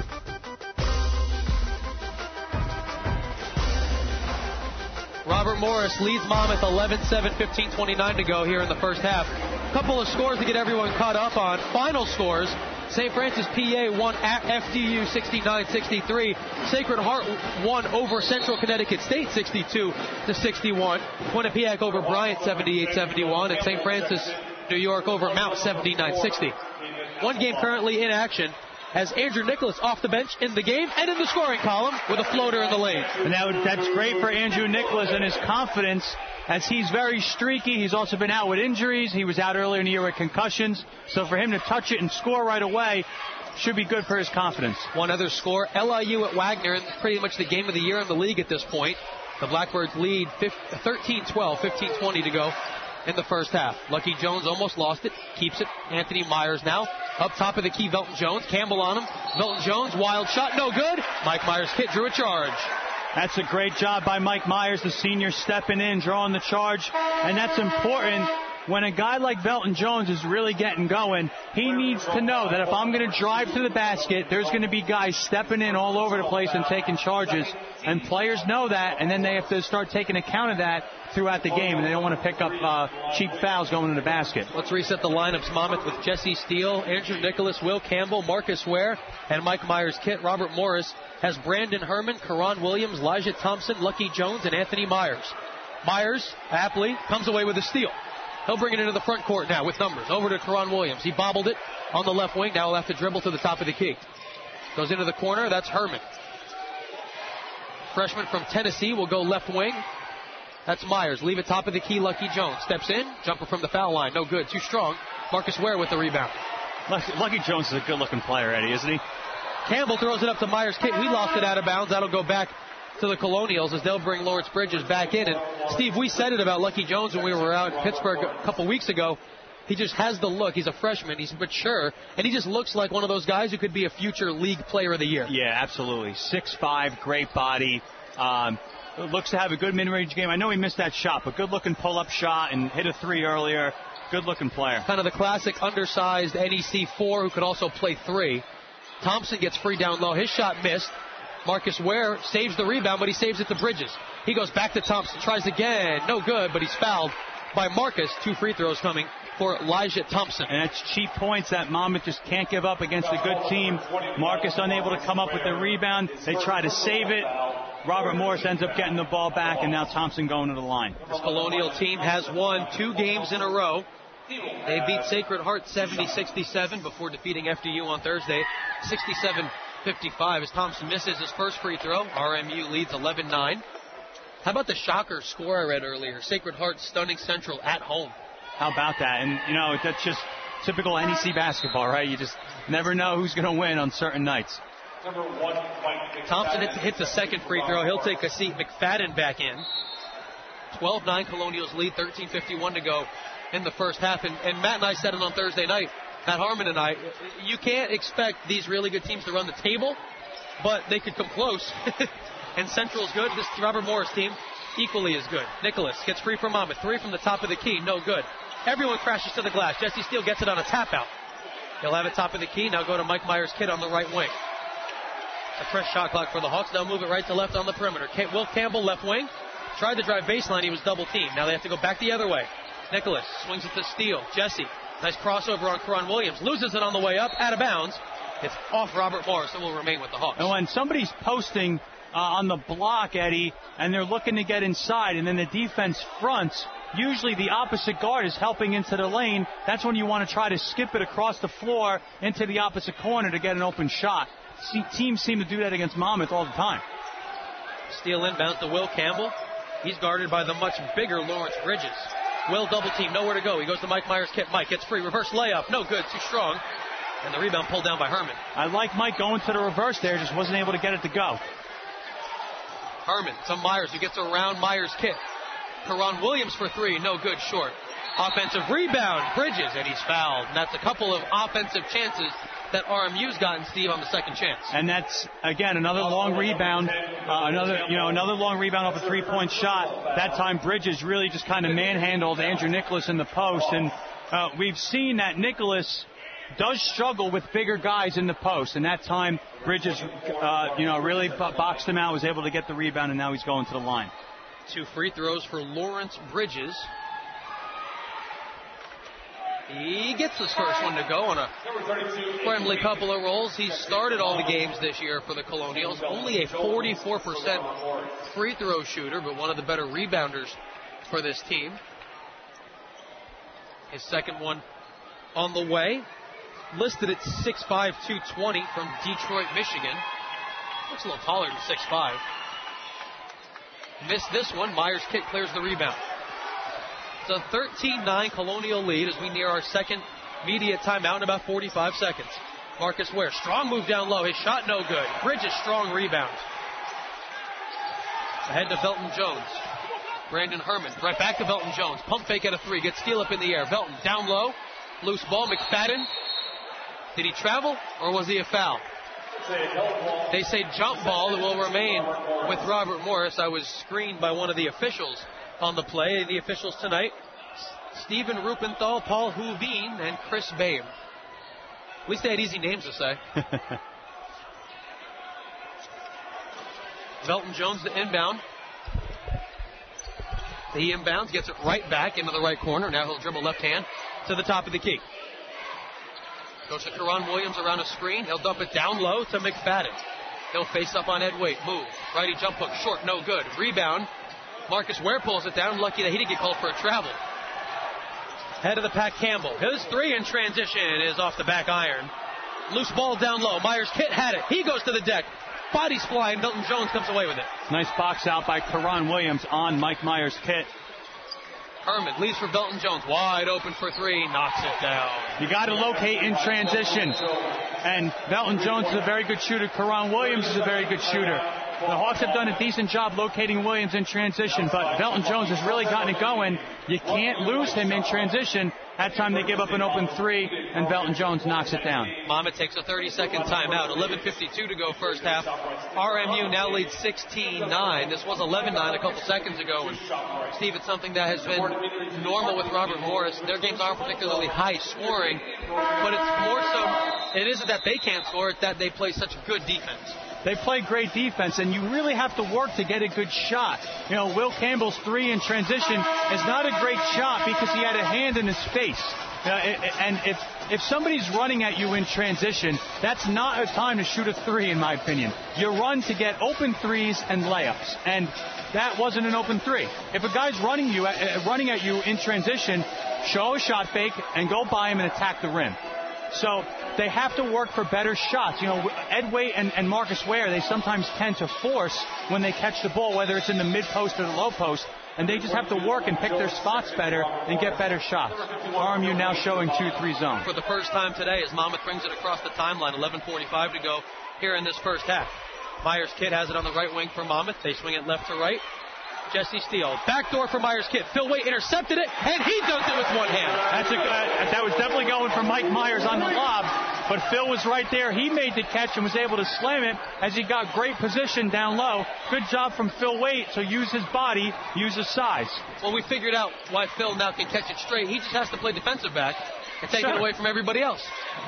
B: Robert Morris leads Monmouth eleven seven, fifteen twenty-nine to go here in the first half. A couple of scores to get everyone caught up on. Final scores. Saint Francis P A won at F D U sixty-nine sixty-three. Sacred Heart won over Central Connecticut State sixty-two to sixty-one. Quinnipiac over Bryant seventy-eight seventy-one. And Saint Francis New York over Mount seventy-nine sixty. One game currently in action has Andrew Nicholas off the bench in the game and in the scoring column with a floater in the lane.
D: And that, that's great for Andrew Nicholas and his confidence, as he's very streaky. He's also been out with injuries. He was out earlier in the year with concussions. So for him to touch it and score right away should be good for his confidence.
B: One other score, L I U at Wagner, and pretty much the game of the year in the league at this point. The Blackbirds lead thirteen twelve, fifteen twenty to go in the first half. Lucky Jones almost lost it, keeps it. Anthony Myers now up top of the key. Velton Jones, Campbell on him. Velton Jones, wild shot, no good. Mike Myers Kit drew a charge.
D: That's a great job by Mike Myers, the senior, stepping in, drawing the charge. And that's important. When a guy like Velton Jones is really getting going, he needs to know that if I'm going to drive to the basket, there's going to be guys stepping in all over the place and taking charges. And players know that, and then they have to start taking account of that throughout the game, and they don't want to pick up uh, cheap fouls going to the basket.
B: Let's reset the lineups. Monmouth with Jesse Steele, Andrew Nicholas, Will Campbell, Marcus Ware, and Mike Myers Kit. Robert Morris has Brandon Herman, Karan Williams, Elijah Thompson, Lucky Jones, and Anthony Myers. Myers, aptly, comes away with a steal. He'll bring it into the front court now with numbers. Over to Karan Williams. He bobbled it on the left wing. Now he'll have to dribble to the top of the key. Goes into the corner. That's Herman. Freshman from Tennessee will go left wing. That's Myers. Leave it top of the key. Lucky Jones steps in. Jumper from the foul line. No good. Too strong. Marcus Ware with the rebound.
D: Lucky, Lucky Jones is a good-looking player, Eddie, isn't he?
B: Campbell throws it up to Myers Kit. We lost it out of bounds. That'll go back to the Colonials as they'll bring Lawrence Bridges back in. And, Steve, we said it about Lucky Jones when we were out in Pittsburgh a couple weeks ago. He just has the look. He's a freshman. He's mature. And he just looks like one of those guys who could be a future league player of the year.
D: Yeah, absolutely. six five, great body. Um, looks to have a good mid-range game. I know he missed that shot, but good-looking pull-up shot and hit a three earlier. Good-looking player.
B: Kind of the classic undersized N E C four who could also play three. Thompson gets free down low. His shot missed. Marcus Ware saves the rebound, but he saves it to Bridges. He goes back to Thompson, tries again. No good, but he's fouled by Marcus. Two free throws coming for Elijah Thompson.
D: And it's cheap points that Monmouth just can't give up against a good team. Marcus unable to come up with the rebound. They try to save it. Robert Morris ends up getting the ball back, and now Thompson going to the line.
B: This Colonial team has won two games in a row. They beat Sacred Heart seventy sixty-seven before defeating F D U on Thursday, sixty-seven fifty-five as Thompson misses his first free throw. R M U leads eleven nine. How about the shocker score I read earlier? Sacred Heart stunning Central at home.
D: How about that? And, you know, that's just typical N E C basketball, right? You just never know who's going to win on certain nights.
B: Thompson hits, hits a second free throw. He'll take a seat. McFadden back in. twelve nine Colonials lead, thirteen fifty-one to go in the first half. And, and Matt and I said it on Thursday night. Matt Harmon and I, you can't expect these really good teams to run the table, but they could come close. And Central's good. This Robert Morris team equally is good. Nicholas gets free from Monmouth. Three from the top of the key. No good. Everyone crashes to the glass. Jesse Steele gets it on a tap out. He'll have it top of the key. Now go to Mike Myers Kid on the right wing. A fresh shot clock for the Hawks. They'll move it right to left on the perimeter. Will Campbell left wing. Tried to drive baseline. He was double teamed. Now they have to go back the other way. Nicholas swings it to Steele. Jesse, nice crossover on Karan Williams. Loses it on the way up, out of bounds. It's off Robert Morris and will remain with the Hawks.
D: And when somebody's posting uh, on the block, Eddie, and they're looking to get inside, and then the defense fronts, usually the opposite guard is helping into the lane. That's when you want to try to skip it across the floor into the opposite corner to get an open shot. See, teams seem to do that against Monmouth all the time.
B: Steele inbounds to Will Campbell. He's guarded by the much bigger Lawrence Bridges. Will double team, nowhere to go. He goes to Mike Myers' kit. Mike gets free, reverse layup, no good, too strong. And the rebound pulled down by Herman.
D: I like Mike going to the reverse there, just wasn't able to get it to go.
B: Herman to Myers, who gets around Myers' kit. Karan Williams for three, no good, short. Offensive rebound, Bridges, and he's fouled. And that's a couple of offensive chances that R M U's gotten, Steve, on the second chance.
D: And that's, again, another long rebound, uh, another, you know, another long rebound off a three-point shot. That time Bridges really just kind of manhandled Andrew Nicholas in the post. And uh, we've seen that Nicholas does struggle with bigger guys in the post, and that time Bridges, uh, you know, really boxed him out, was able to get the rebound, and now he's going to the line.
B: Two free throws for Lawrence Bridges. He gets his first one to go on a friendly couple of rolls. He started all the games this year for the Colonials. Only a forty-four percent free throw shooter, but one of the better rebounders for this team. His second one on the way. Listed at six five, two twenty from Detroit, Michigan. Looks a little taller than six five. Missed this one. Myers' kick clears the rebound. It's a thirteen nine Colonial lead as we near our second media timeout in about forty-five seconds. Marcus Ware, strong move down low. His shot no good. Bridges, strong rebound. Ahead to Velton Jones. Brandon Herman, right back to Velton Jones. Pump fake at a three. Gets Steele up in the air. Velton down low. Loose ball. McFadden. Did he travel, or was he a foul? They say jump ball that will remain with Robert Morris. I was screened by one of the officials on the play. The officials tonight, Stephen Rupenthal, Paul Houvine, and Chris Babe. At least they had easy names to say. Velton Jones the inbound. He inbounds, gets it right back into the right corner. Now he'll dribble left hand to the top of the key. Goes to Karan Williams around a screen. He'll dump it down low to McFadden. He'll face up on Ed Waite. Move. Righty jump hook. Short. No good. Rebound. Marcus Ware pulls it down. Lucky that he didn't get called for a travel. Head of the pack, Campbell. His three in transition is off the back iron. Loose ball down low. Myers' kit had it. He goes to the deck. Body's flying. Milton Jones comes away with it.
D: Nice box out by Karan Williams on Mike Myers' kit.
B: Herman leaves for Velton Jones. Wide open for three. Knocks it down.
D: You got to locate in transition. And Velton Jones is a very good shooter. Karan Williams is a very good shooter. The Hawks have done a decent job locating Williams in transition, but Velton Jones has really gotten it going. You can't lose him in transition. That time they give up an open three, and Velton Jones knocks it down.
B: Monmouth takes a thirty-second timeout. eleven fifty-two to go first half. R M U now leads sixteen nine. This was eleven nine a couple seconds ago. And Steve, it's something that has been normal with Robert Morris. Their games aren't particularly high scoring, but it's more so, it isn't that they can't score, it's that they play such good defense.
D: They play great defense, and you really have to work to get a good shot. You know, Will Campbell's three in transition is not a great shot because he had a hand in his face. You know, and if if somebody's running at you in transition, that's not a time to shoot a three, in my opinion. You run to get open threes and layups, and that wasn't an open three. If a guy's running you uh, running at you in transition, show a shot fake and go by him and attack the rim. So they have to work for better shots. You know, Ed Waite and, and Marcus Ware, they sometimes tend to force when they catch the ball, whether it's in the mid-post or the low post, and they just have to work and pick their spots better and get better shots. R M U now showing two three zone.
B: For the first time today, as Monmouth brings it across the timeline, eleven forty-five to go here in this first half. Myers' Kid has it on the right wing for Monmouth. They swing it left to right. Jesse Steele, backdoor for Myers' Kid. Phil Waite intercepted it, and he does it with one hand.
D: That's a, uh, that was definitely going for Mike Myers on the lob, but Phil was right there. He made the catch and was able to slam it as he got great position down low. Good job from Phil Waite. So use his body, use his size.
B: Well, we figured out why Phil now can catch it straight. He just has to play defensive back and take
D: sure.
B: it away from everybody else.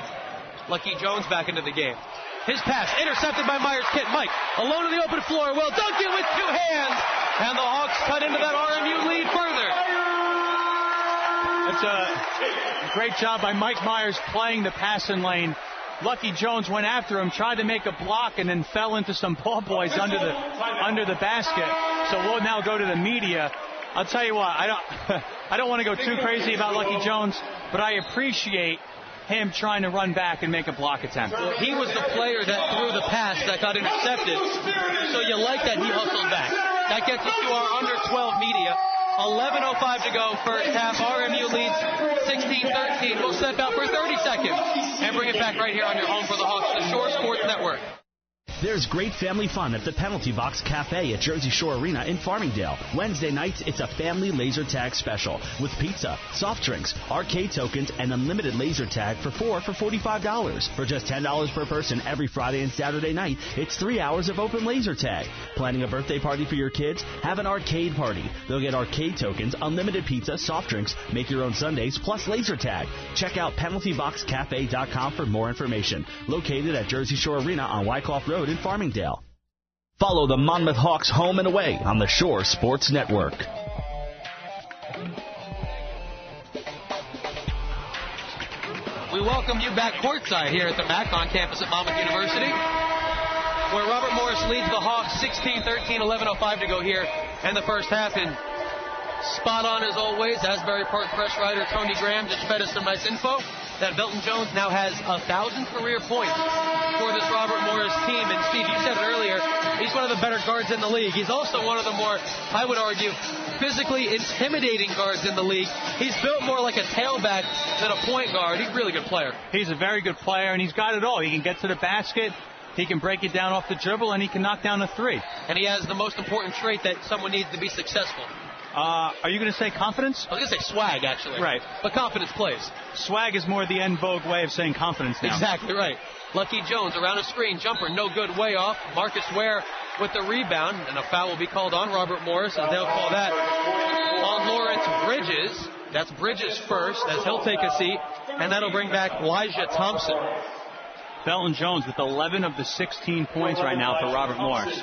B: Lucky Jones back into the game. His pass intercepted by Myers' Kid. Mike alone on the open floor. Will dunk it with two hands. And the Hawks cut into that R M U lead further.
D: It's a great job by Mike Myers playing the passing lane. Lucky Jones went after him, tried to make a block, and then fell into some ball boys under the under the basket. So we'll now go to the media. I'll tell you what, I don't I don't want to go too crazy about Lucky Jones, but I appreciate him trying to run back and make a block attempt.
B: Well, he was the player that threw the pass that got intercepted. So you like that he hustled back. That gets us to our under twelve media. eleven oh five to go first half. R M U leads sixteen thirteen. We'll step out for thirty seconds and bring it back right here on your home for the Hawks, the Shore Sports Network.
A: There's great family fun at the Penalty Box Cafe at Jersey Shore Arena in Farmingdale. Wednesday nights, it's a family laser tag special with pizza, soft drinks, arcade tokens, and unlimited laser tag for four for forty-five dollars. For just ten dollars per person every Friday and Saturday night, it's three hours of open laser tag. Planning a birthday party for your kids? Have an arcade party. They'll get arcade tokens, unlimited pizza, soft drinks, make your own sundaes, plus laser tag. Check out penalty box cafe dot com for more information. Located at Jersey Shore Arena on Wyckoff Road in Farmingdale. Follow the Monmouth Hawks home and away on the Shore Sports Network.
B: We welcome you back courtside here at the M A C on campus at Monmouth University, where Robert Morris leads the Hawks sixteen thirteen, eleven oh five to go here in the first half. And spot on as always, Asbury Park press writer Tony Graham just fed us some nice info that Belton Jones now has a thousand career points for this Robert Morris team. And Steve, you said it earlier, he's one of the better guards in the league. He's also one of the more, I would argue, physically intimidating guards in the league. He's built more like a tailback than a point guard. He's a really good player.
D: He's a very good player, and he's got it all. He can get to the basket, he can break it down off the dribble, and he can knock down a three.
B: And he has the most important trait that someone needs to be successful.
D: Uh, are you going to say confidence?
B: I was going to say swag, actually.
D: Right.
B: But confidence plays.
D: Swag is more the en vogue way of saying confidence now.
B: Exactly right. Lucky Jones around a screen. Jumper, no good, way off. Marcus Ware with the rebound. And a foul will be called on Robert Morris, as they'll call that on Lawrence Bridges. That's Bridges first, as he'll take a seat. And that'll bring back Elijah Thompson.
D: Belton Jones with eleven of the sixteen points right now for Robert Morris.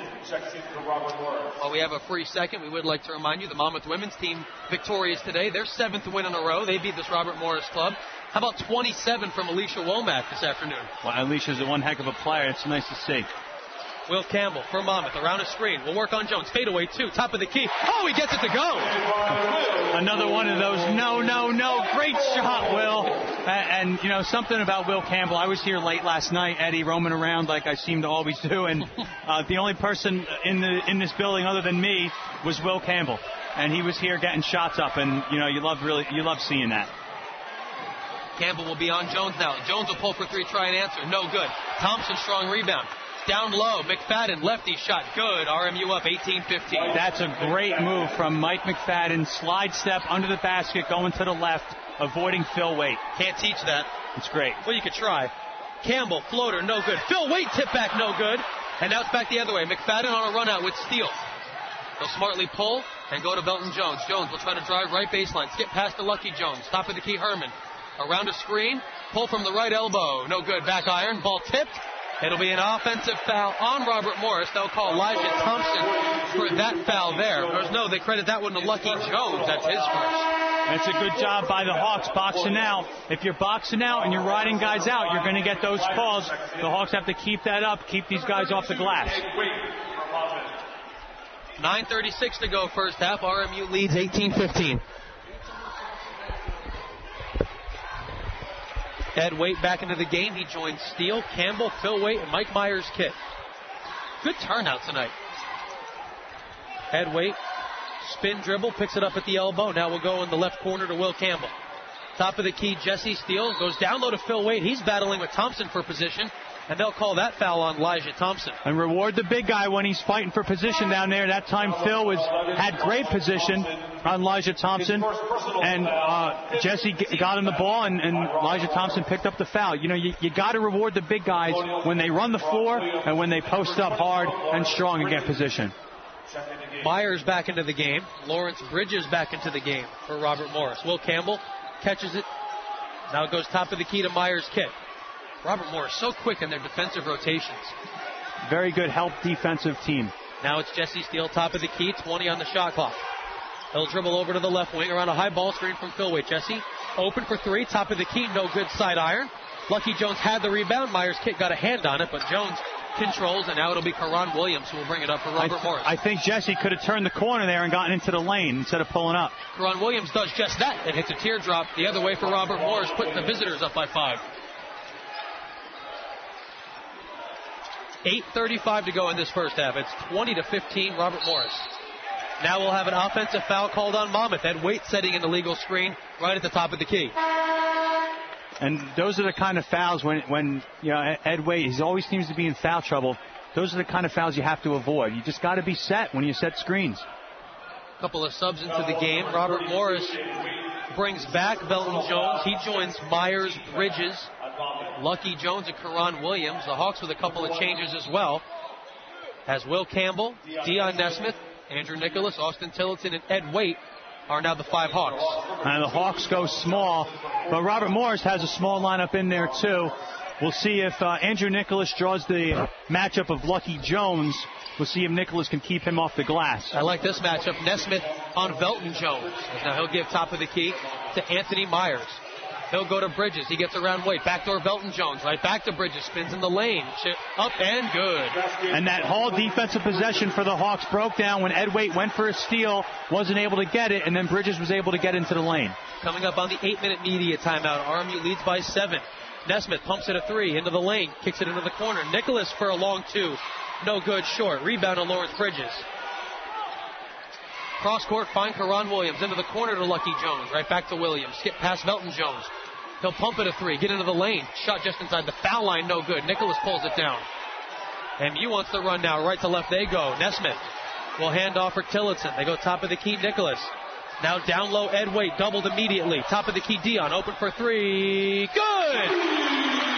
B: While we have a free second, we would like to remind you the Monmouth women's team victorious today. Their seventh win in a row. They beat this Robert Morris club. How about twenty-seven from Alicia Womack this afternoon?
D: Well, Alicia's one heck of a player. It's nice to see.
B: Will Campbell for Monmouth around a screen. We'll work on Jones. Fadeaway two, top of the key. Oh, he gets it to go.
D: Another one of those. No, no, no. Great shot, Will. And, and, you know, something about Will Campbell. I was here late last night, Eddie, roaming around like I seem to always do. And uh, the only person in the in this building other than me was Will Campbell. And he was here getting shots up. And, you know, you love really you love seeing that.
B: Campbell will be on Jones now. Jones will pull for three, try and answer. No good. Thompson, strong rebound. Down low, McFadden, lefty shot, good. R M U up eighteen fifteen.
D: That's a great move from Mike McFadden. Slide step under the basket, going to the left, avoiding Phil Waite.
B: Can't teach that.
D: It's great.
B: Well, you could try. Campbell, floater, no good. Phil Waite, tip back, no good. And now it's back the other way. McFadden on a run out with steal. They'll smartly pull and go to Belton Jones. Jones will try to drive right baseline. Skip past the Lucky Jones. Top of the key, Herman. Around a screen. Pull from the right elbow. No good. Back iron. Ball tipped. It'll be an offensive foul on Robert Morris. They'll call Elijah Thompson for that foul there. There's no, they credit that one to Lucky Jones. That's his first.
D: That's a good job by the Hawks boxing out. If you're boxing out and you're riding guys out, you're going to get those calls. The Hawks have to keep that up, keep these guys off the glass.
B: nine thirty-six to go first half. R M U leads eighteen fifteen. Ed Waite back into the game. He joins Steele, Campbell, Phil Waite, and Mike Myers-Kitt. Good turnout tonight. Ed Waite, spin dribble, picks it up at the elbow. Now we'll go in the left corner to Will Campbell. Top of the key, Jesse Steele goes down low to Phil Waite. He's battling with Thompson for position, and they'll call that foul on Elijah Thompson.
D: And reward the big guy when he's fighting for position down there. That time Phil was had great position on Elijah Thompson, and uh, Jesse got him the ball, and, and Elijah Thompson picked up the foul. You know, you, you got to reward the big guys when they run the floor and when they post up hard and strong and get position.
B: Myers back into the game. Lawrence Bridges back into the game for Robert Morris. Will Campbell catches it. Now it goes top of the key to Myers-Kitt. Robert Morris so quick in their defensive rotations.
D: Very good help defensive team.
B: Now it's Jesse Steele, top of the key, twenty on the shot clock. He'll dribble over to the left wing around a high ball screen from Phil Waite. Jesse Open for three, top of the key, no good side iron. Lucky Jones had the rebound. Myers' kick got a hand on it, but Jones controls, and now it'll be Karan Williams who will bring it up for Robert
D: I,
B: Morris.
D: I think Jesse could have turned the corner there and gotten into the lane instead of pulling up.
B: Karan Williams does just that and hits a teardrop the other way for Robert Morris, putting the visitors up by five. eight thirty-five to go in this first half. It's twenty to fifteen, Robert Morris. Now we'll have an offensive foul called on Monmouth. Ed Waite setting an illegal screen right at the top of the key.
D: And those are the kind of fouls when, when you know, Ed Waite, he always seems to be in foul trouble. Those are the kind of fouls you have to avoid. You just got to be set when you set screens.
B: A couple of subs into the game. Robert Morris brings back Belton Jones. He joins Myers, Bridges, Lucky Jones, and Karan Williams. The Hawks with a couple of changes as well. As Will Campbell, Dion Nesmith, Andrew Nicholas, Austin Tillotson, and Ed Waite are now the five Hawks.
D: And the Hawks go small, but Robert Morris has a small lineup in there too. We'll see if uh, Andrew Nicholas draws the matchup of Lucky Jones. We'll see if Nicholas can keep him off the glass.
B: I like this matchup. Nesmith on Belton Jones. Now he'll give top of the key to Anthony Myers. He'll go to Bridges. He gets around Waite. Backdoor Belton Jones. Right back to Bridges. Spins in the lane. Up and good.
D: And that whole defensive possession for the Hawks broke down when Ed Waite went for a steal, wasn't able to get it, and then Bridges was able to get into the lane.
B: Coming up on the eight-minute media timeout. R M U leads by seven. Nesmith pumps it a three into the lane. Kicks it into the corner. Nicholas for a long two. No good, short. Rebound on Lawrence Bridges. Cross court, find Karan Williams into the corner to Lucky Jones. Right back to Williams. Skip past Belton Jones. He'll pump it a three. Get into the lane. Shot just inside the foul line. No good. Nicholas pulls it down. M U wants to run now. Right to left they go. Nesmith will hand off for Tillotson. They go top of the key. Nicholas. Now down low Ed Waite. Doubled immediately. Top of the key Dion. Open for three. Good!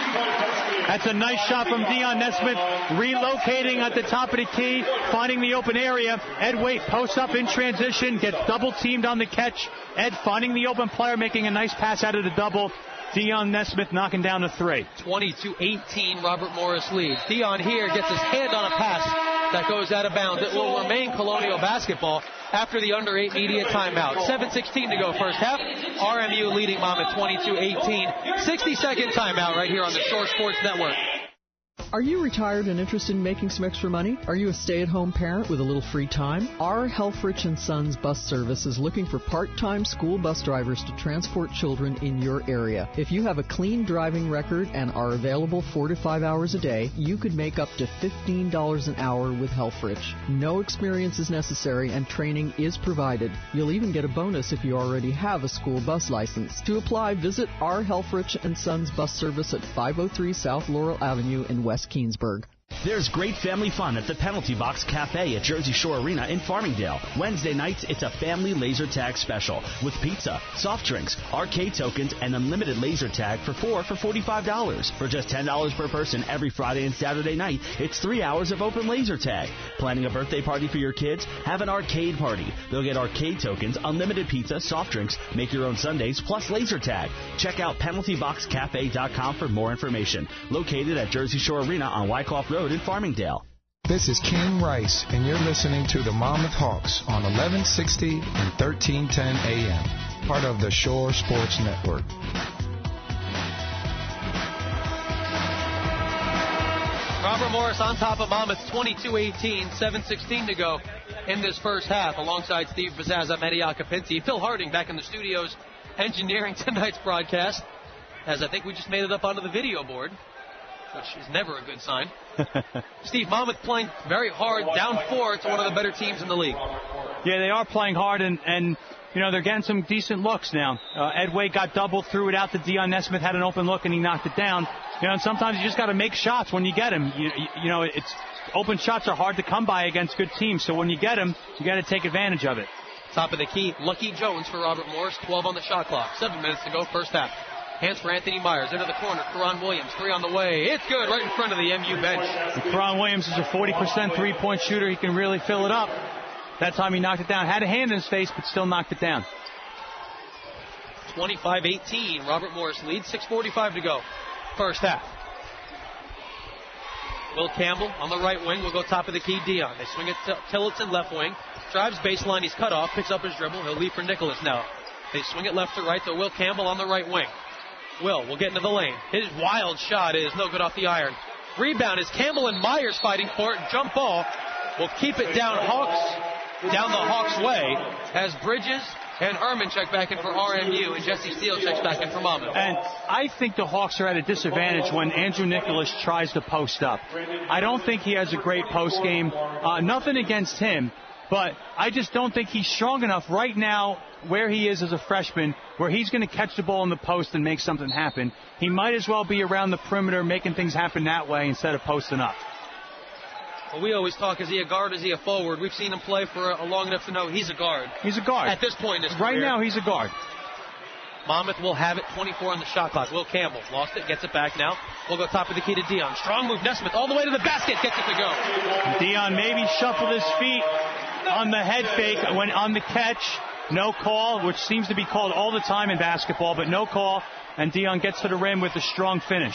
D: That's a nice shot from Dion Nesmith, relocating at the top of the key, finding the open area. Ed Waite posts up in transition, gets double teamed on the catch. Ed finding the open player, making a nice pass out of the double. Dion Nesmith knocking down the three.
B: twenty to eighteen, Robert Morris leads. Dion here gets his hand on a pass that goes out of bounds. It will remain Colonial basketball after the under eight media timeout. seven sixteen to go first half. R M U leading Monmouth twenty-two eighteen. sixty second timeout right here on the Shore Sports Network.
H: Are you retired and interested in making some extra money? Are you a stay-at-home parent with a little free time? Our Helfrich and Sons bus service is looking for part-time school bus drivers to transport children in your area. If you have a clean driving record and are available four to five hours a day, you could make up to fifteen dollars an hour with Helfrich. No experience is necessary and training is provided. You'll even get a bonus if you already have a school bus license. To apply, visit our Helfrich and Sons bus service at five oh three South Laurel Avenue in West Keensburg.
A: There's great family fun at the Penalty Box Cafe at Jersey Shore Arena in Farmingdale. Wednesday nights, it's a family laser tag special with pizza, soft drinks, arcade tokens, and unlimited laser tag for four for forty-five dollars. For just ten dollars per person every Friday and Saturday night, it's three hours of open laser tag. Planning a birthday party for your kids? Have an arcade party. They'll get arcade tokens, unlimited pizza, soft drinks, make your own sundaes, plus laser tag. Check out penalty box cafe dot com for more information. Located at Jersey Shore Arena on Wyckoff Road in Farmingdale.
K: This is King Rice, and you're listening to the Monmouth Hawks on eleven sixty and thirteen ten A M, part of the Shore Sports Network.
B: Robert Morris on top of Monmouth, twenty-two eighteen, seven sixteen to go in this first half, alongside Steve Pizzazz, I'm Eddie Acapinti. Phil Harding back in the studios engineering tonight's broadcast, as I think we just made it up onto the video board, which is never a good sign. Steve, Monmouth playing very hard, down four to one of the better teams in the league.
D: Yeah, they are playing hard, and, and you know, they're getting some decent looks now. Uh, Ed Waite got double, threw it out to Dion Nesmith, had an open look, and he knocked it down. You know, and sometimes you just got to make shots when you get them. You, you, you know, it's open shots are hard to come by against good teams, so when you get them, you got to take advantage of it.
B: Top of the key, Lucky Jones for Robert Morris, twelve on the shot clock. Seven minutes to go, first half. Hands for Anthony Myers, into the corner, Karan Williams, three on the way. It's good, right in front of the M U bench.
D: And Karan Williams is a forty percent three-point shooter. He can really fill it up. That time he knocked it down. Had a hand in his face, but still knocked it down.
B: twenty-five eighteen, Robert Morris leads, six forty-five to go, first half. Will Campbell on the right wing will go top of the key, Dion. They swing it to Tillotson, left wing. Drives baseline, he's cut off, picks up his dribble. He'll leave for Nicholas now. They swing it left to right to Will Campbell on the right wing. Will will get into the lane. His wild shot is no good off the iron. Rebound is Campbell and Myers fighting for it. Jump ball will keep it down Hawks, down the Hawks' way as Bridges and Herman check back in for R M U, and Jesse Steele checks back in for Monmouth.
D: And I think the Hawks are at a disadvantage when Andrew Nicholas tries to post up. I don't think he has a great post game. Uh, nothing against him, but I just don't think he's strong enough right now where he is as a freshman, where he's going to catch the ball in the post and make something happen. He might as well be around the perimeter making things happen that way instead of posting up.
B: Well, we always talk, is he a guard, is he a forward? We've seen him play for a long enough to know he's a guard.
D: He's a guard.
B: At this point in his
D: Right
B: career.
D: now, he's a guard.
B: Monmouth will have it, twenty-four on the shot clock. Will Campbell lost it, gets it back now. We'll go top of the key to Dion. Strong move, Nesmith all the way to the basket, gets it to go.
D: Dion maybe shuffled his feet on the head fake when on the catch. No call, which seems to be called all the time in basketball, but no call. And Dion gets to the rim with a strong finish.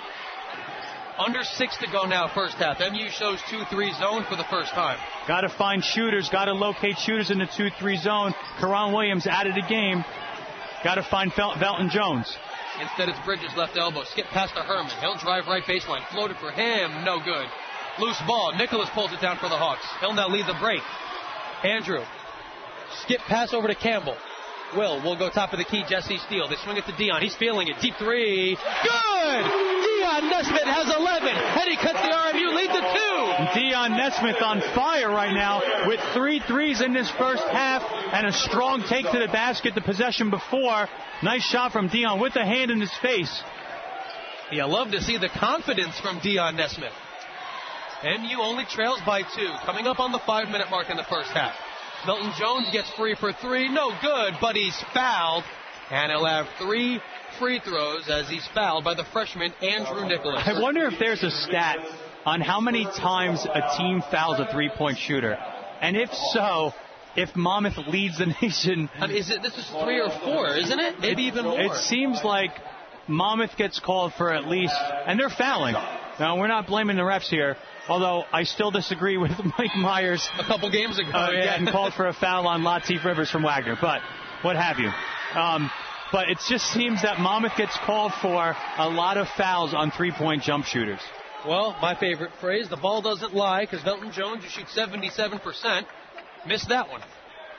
B: Under six to go now, first half. M U shows two three zone for the first time.
D: Got to find shooters. Got to locate shooters in the two three zone. Karan Williams out of the game. Got to find Fel- Velton Jones.
B: Instead, it's Bridges left elbow. Skip past to Herman. He'll drive right baseline. Floated for him. No good. Loose ball. Nicholas pulls it down for the Hawks. He'll now lead the break. Andrew. Skip pass over to Campbell. Will will go top of the key. Jesse Steele. They swing it to Dion. He's feeling it. Deep three. Good! Dion Nesmith has eleven. And he cuts the R M U lead to two.
D: Dion Nesmith on fire right now with three threes in this first half and a strong take to the basket the possession before. Nice shot from Dion with the hand in his face.
B: Yeah, love to see the confidence from Dion Nesmith. M U only trails by two. Coming up on the five-minute mark in the first half. Milton Jones gets free for three. No good, but he's fouled. And he'll have three free throws as he's fouled by the freshman Andrew Nicholas.
D: I wonder if there's a stat on how many times a team fouls a three-point shooter. And if so, if Monmouth leads the nation...
B: I mean, is it, this is three or four, isn't it? Maybe
D: it,
B: even more.
D: It seems like Monmouth gets called for at least... And they're fouling. Now, we're not blaming the refs here. Although I still disagree with Mike Myers.
B: A couple games ago,
D: uh,
B: yeah.
D: Getting called for a foul on Latif Rivers from Wagner. But what have you. Um, but it just seems that Monmouth gets called for a lot of fouls on three-point jump shooters.
B: Well, my favorite phrase, the ball doesn't lie, because Velton Jones, who shoots seventy-seven percent, missed that one.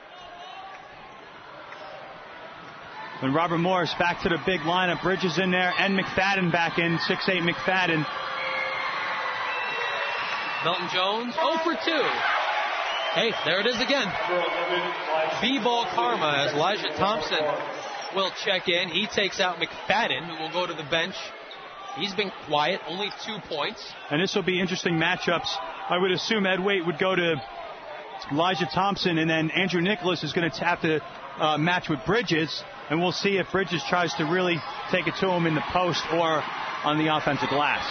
D: When Robert Morris back to the big lineup, Bridges in there, and McFadden back in, six eight McFadden.
B: Velton Jones, oh for two. Hey, there it is again. B-ball karma as Elijah Thompson will check in. He takes out McFadden, who will go to the bench. He's been quiet, only two points.
D: And this will be interesting matchups. I would assume Ed Waite would go to Elijah Thompson, and then Andrew Nicholas is going to have to uh, match with Bridges. And we'll see if Bridges tries to really take it to him in the post or on the offensive glass.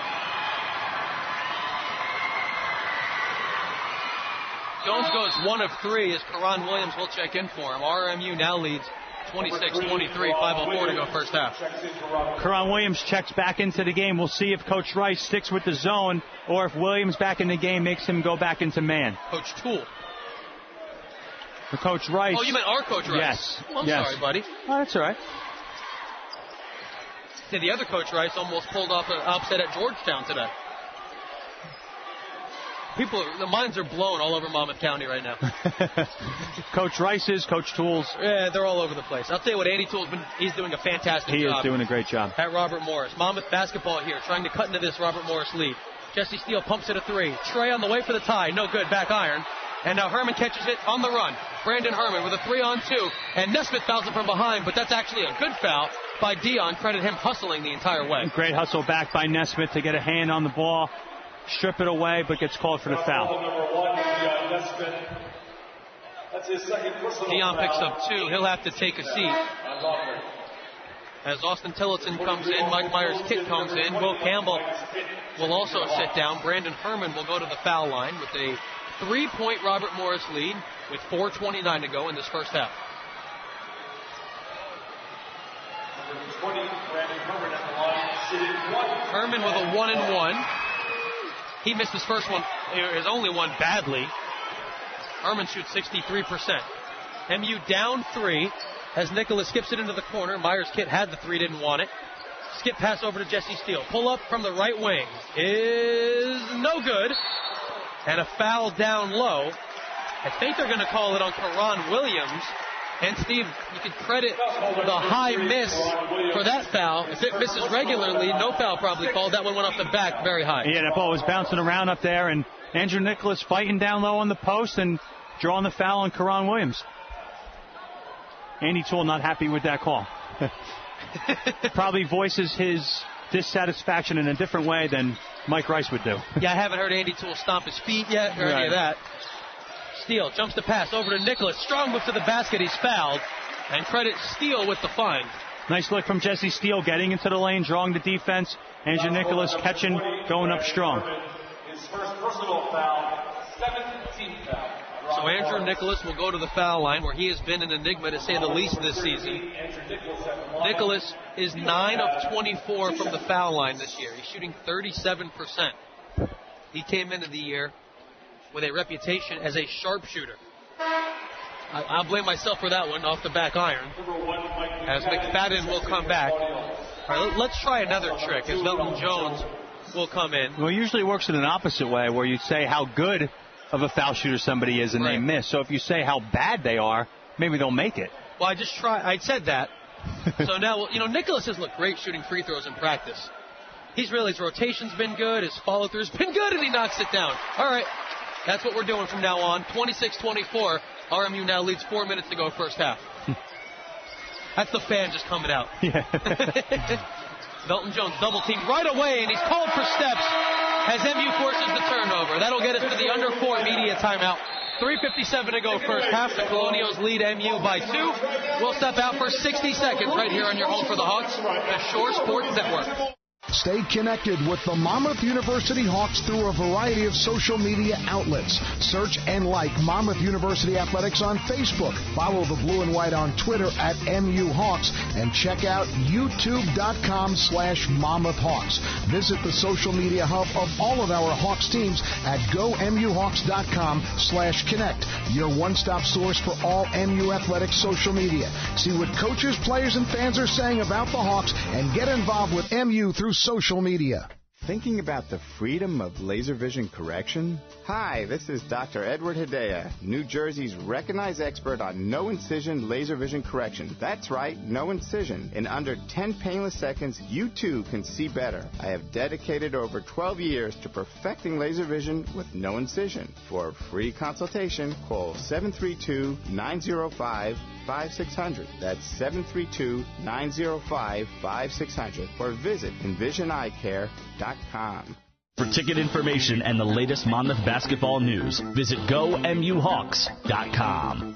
B: Jones goes one of three as Karan Williams will check in for him. R M U now leads twenty-six twenty-three, five oh four to go first half.
D: Karan Williams checks back into the game. We'll see if Coach Rice sticks with the zone or if Williams back in the game makes him go back into man.
B: Coach Toole.
D: For Coach Rice.
B: Oh, you meant our Coach Rice?
D: Yes.
B: Well, I'm
D: yes.
B: sorry, buddy.
D: Oh, that's all right.
B: See, the other Coach Rice almost pulled off an upset at Georgetown today. People, the minds are blown all over Monmouth County right now.
D: Coach Rice's, Coach Toole's.
B: Yeah, they're all over the place. I'll tell you what, Andy Toole's been, he's doing a fantastic
D: he
B: job.
D: He is doing a great job.
B: At Robert Morris. Monmouth basketball here, trying to cut into this Robert Morris lead. Jesse Steele pumps it a three. Trey on the way for the tie. No good, back iron. And now Herman catches it on the run. Brandon Herman with a three on two. And Nesmith fouls it from behind, but that's actually a good foul by Dion. Credit him hustling the entire way.
D: Great hustle back by Nesmith to get a hand on the ball. Strip it away, but gets called for the foul.
B: Dion picks up two. He'll have to take a seat. As Austin Tillotson comes in, Mike Myers' kick comes in. Will Campbell will also sit down. Brandon Herman will go to the foul line with a three-point Robert Morris lead with four twenty-nine to go in this first half. Herman with a one and one. He missed his first one, his only one badly. Herman shoots sixty-three percent. M U down three as Nicholas skips it into the corner. Myers-Kitt had the three, didn't want it. Skip pass over to Jesse Steele. Pull up from the right wing is no good. And a foul down low. I think they're going to call it on Karan Williams. And, Steve, you can credit the high miss for that foul. If it misses regularly, no foul probably called. That one went off the back very high.
D: Yeah, that ball was bouncing around up there, and Andrew Nicholas fighting down low on the post and drawing the foul on Karan Williams. Andy Toole not happy with that call. Probably voices his dissatisfaction in a different way than Mike Rice would do.
B: Yeah, I haven't heard Andy Toole stomp his feet yet or right. any of that. Steele jumps the pass over to Nicholas. Strong move to the basket. He's fouled. And credit Steele with the find.
D: Nice look from Jesse Steele getting into the lane, drawing the defense. Andrew Nicholas catching, going up strong.
L: His first personal foul, seventh team foul.
B: So Andrew Nicholas will go to the foul line, where he has been an enigma, to say the least, this season. Nicholas is nine of twenty-four from the foul line this year. He's shooting thirty-seven percent. He came into the year with a reputation as a sharpshooter. I, I'll blame myself for that one off the back iron, as McFadden will come back. All right, let's try another trick, as Milton Jones will come in.
D: Well, it usually works in an opposite way, where you say how good of a foul shooter somebody is and right. they miss. So if you say how bad they are, maybe they'll make it.
B: Well, I just try. I said that. So now, you know, Nicholas has looked great shooting free throws in practice. He's really, his rotation's been good, his follow-through's been good, and he knocks it down. All right, that's what we're doing from now on. twenty-six twenty-four. R M U now leads four minutes to go first half. That's the fan just coming out.
D: Yeah.
B: Milton Jones double teamed right away, and he's called for steps as M U forces the turnover. That'll get us to the under four media timeout. three fifty-seven to go first half. The Colonials lead M U by two. We'll step out for sixty seconds right here on your home for the Hawks, the Shore Sports Network.
I: Stay connected with the Monmouth University Hawks through a variety of social media outlets. Search and like Monmouth University Athletics on Facebook. Follow the Blue and White on Twitter at M U Hawks. And check out youtube.com slash Monmouth Hawks. Visit the social media hub of all of our Hawks teams at gomuhawks.com slash connect. Your one-stop source for all M U Athletics social media. See what coaches, players, and fans are saying about the Hawks and get involved with M U through social media.
J: Thinking about the freedom of laser vision correction? Hi, this is Doctor Edward Hidea, New Jersey's recognized expert on no-incision laser vision correction. That's right, no incision. In under ten painless seconds, you too can see better. I have dedicated over twelve years to perfecting laser vision with no incision. For a free consultation, call seven three two, nine zero five, five six zero zero. That's seven three two, nine zero five, five six zero zero. Or visit envision eye care dot com.
A: For ticket information and the latest Monmouth basketball news, visit go M U Hawks dot com.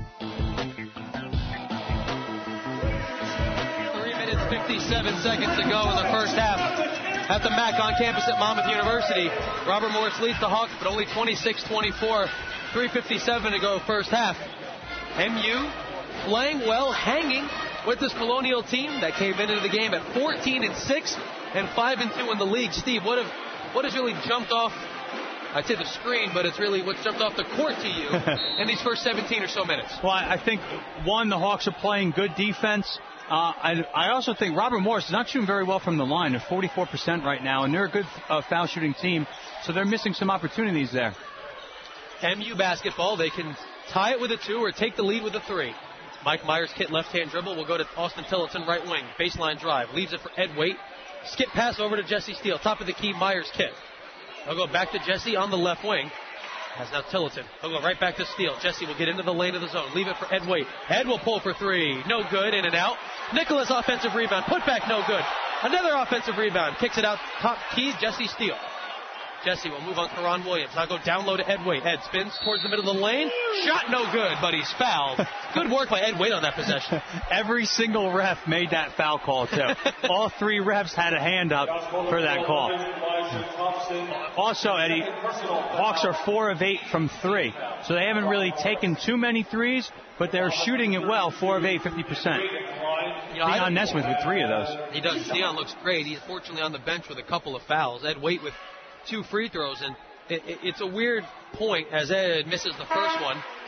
B: Three minutes, fifty-seven seconds to go in the first half. At the M A C on campus at Monmouth University, Robert Morris leads the Hawks, but only twenty-six twenty-four. three fifty-seven to go first half. M U playing well, hanging with this Colonial team that came into the game at fourteen and six and five and two in the league. Steve, what have what has really jumped off? I'd say the screen, but it's really what's jumped off the court to you in these first seventeen or so minutes.
D: Well, I think one, the Hawks are playing good defense. Uh, I, I also think Robert Morris is not shooting very well from the line. They're forty-four percent right now, and they're a good uh, foul shooting team, so they're missing some opportunities there.
B: M U basketball, they can tie it with a two or take the lead with a three. Mike Myers-Kitt left-hand dribble will go to Austin Tillotson right wing. Baseline drive. Leaves it for Ed Waite. Skip pass over to Jesse Steele. Top of the key, Myers-Kitt. They'll go back to Jesse on the left wing. Has now Tillotson. He'll go right back to Steele. Jesse will get into the lane of the zone. Leave it for Ed Waite. Ed will pull for three. No good. In and out. Nicholas offensive rebound. Put back no good. Another offensive rebound. Kicks it out. Top keys. Jesse Steele. Jesse will move on Karan Williams. I'll go down low to Ed Waite. Ed spins towards the middle of the lane. Shot no good, but he's fouled. Good work by Ed Waite on that possession.
D: Every single ref made that foul call, too. All three refs had a hand up for that call. Also, Eddie, Hawks are four of eight from three. So they haven't really taken too many threes, but they're shooting it well, four of eight, fifty percent. You know, Deion Nesmith with three of those.
B: He does. Deion looks great. He's fortunately on the bench with a couple of fouls. Ed Waite with two free throws, and it, it, it's a weird point as Ed misses the first one.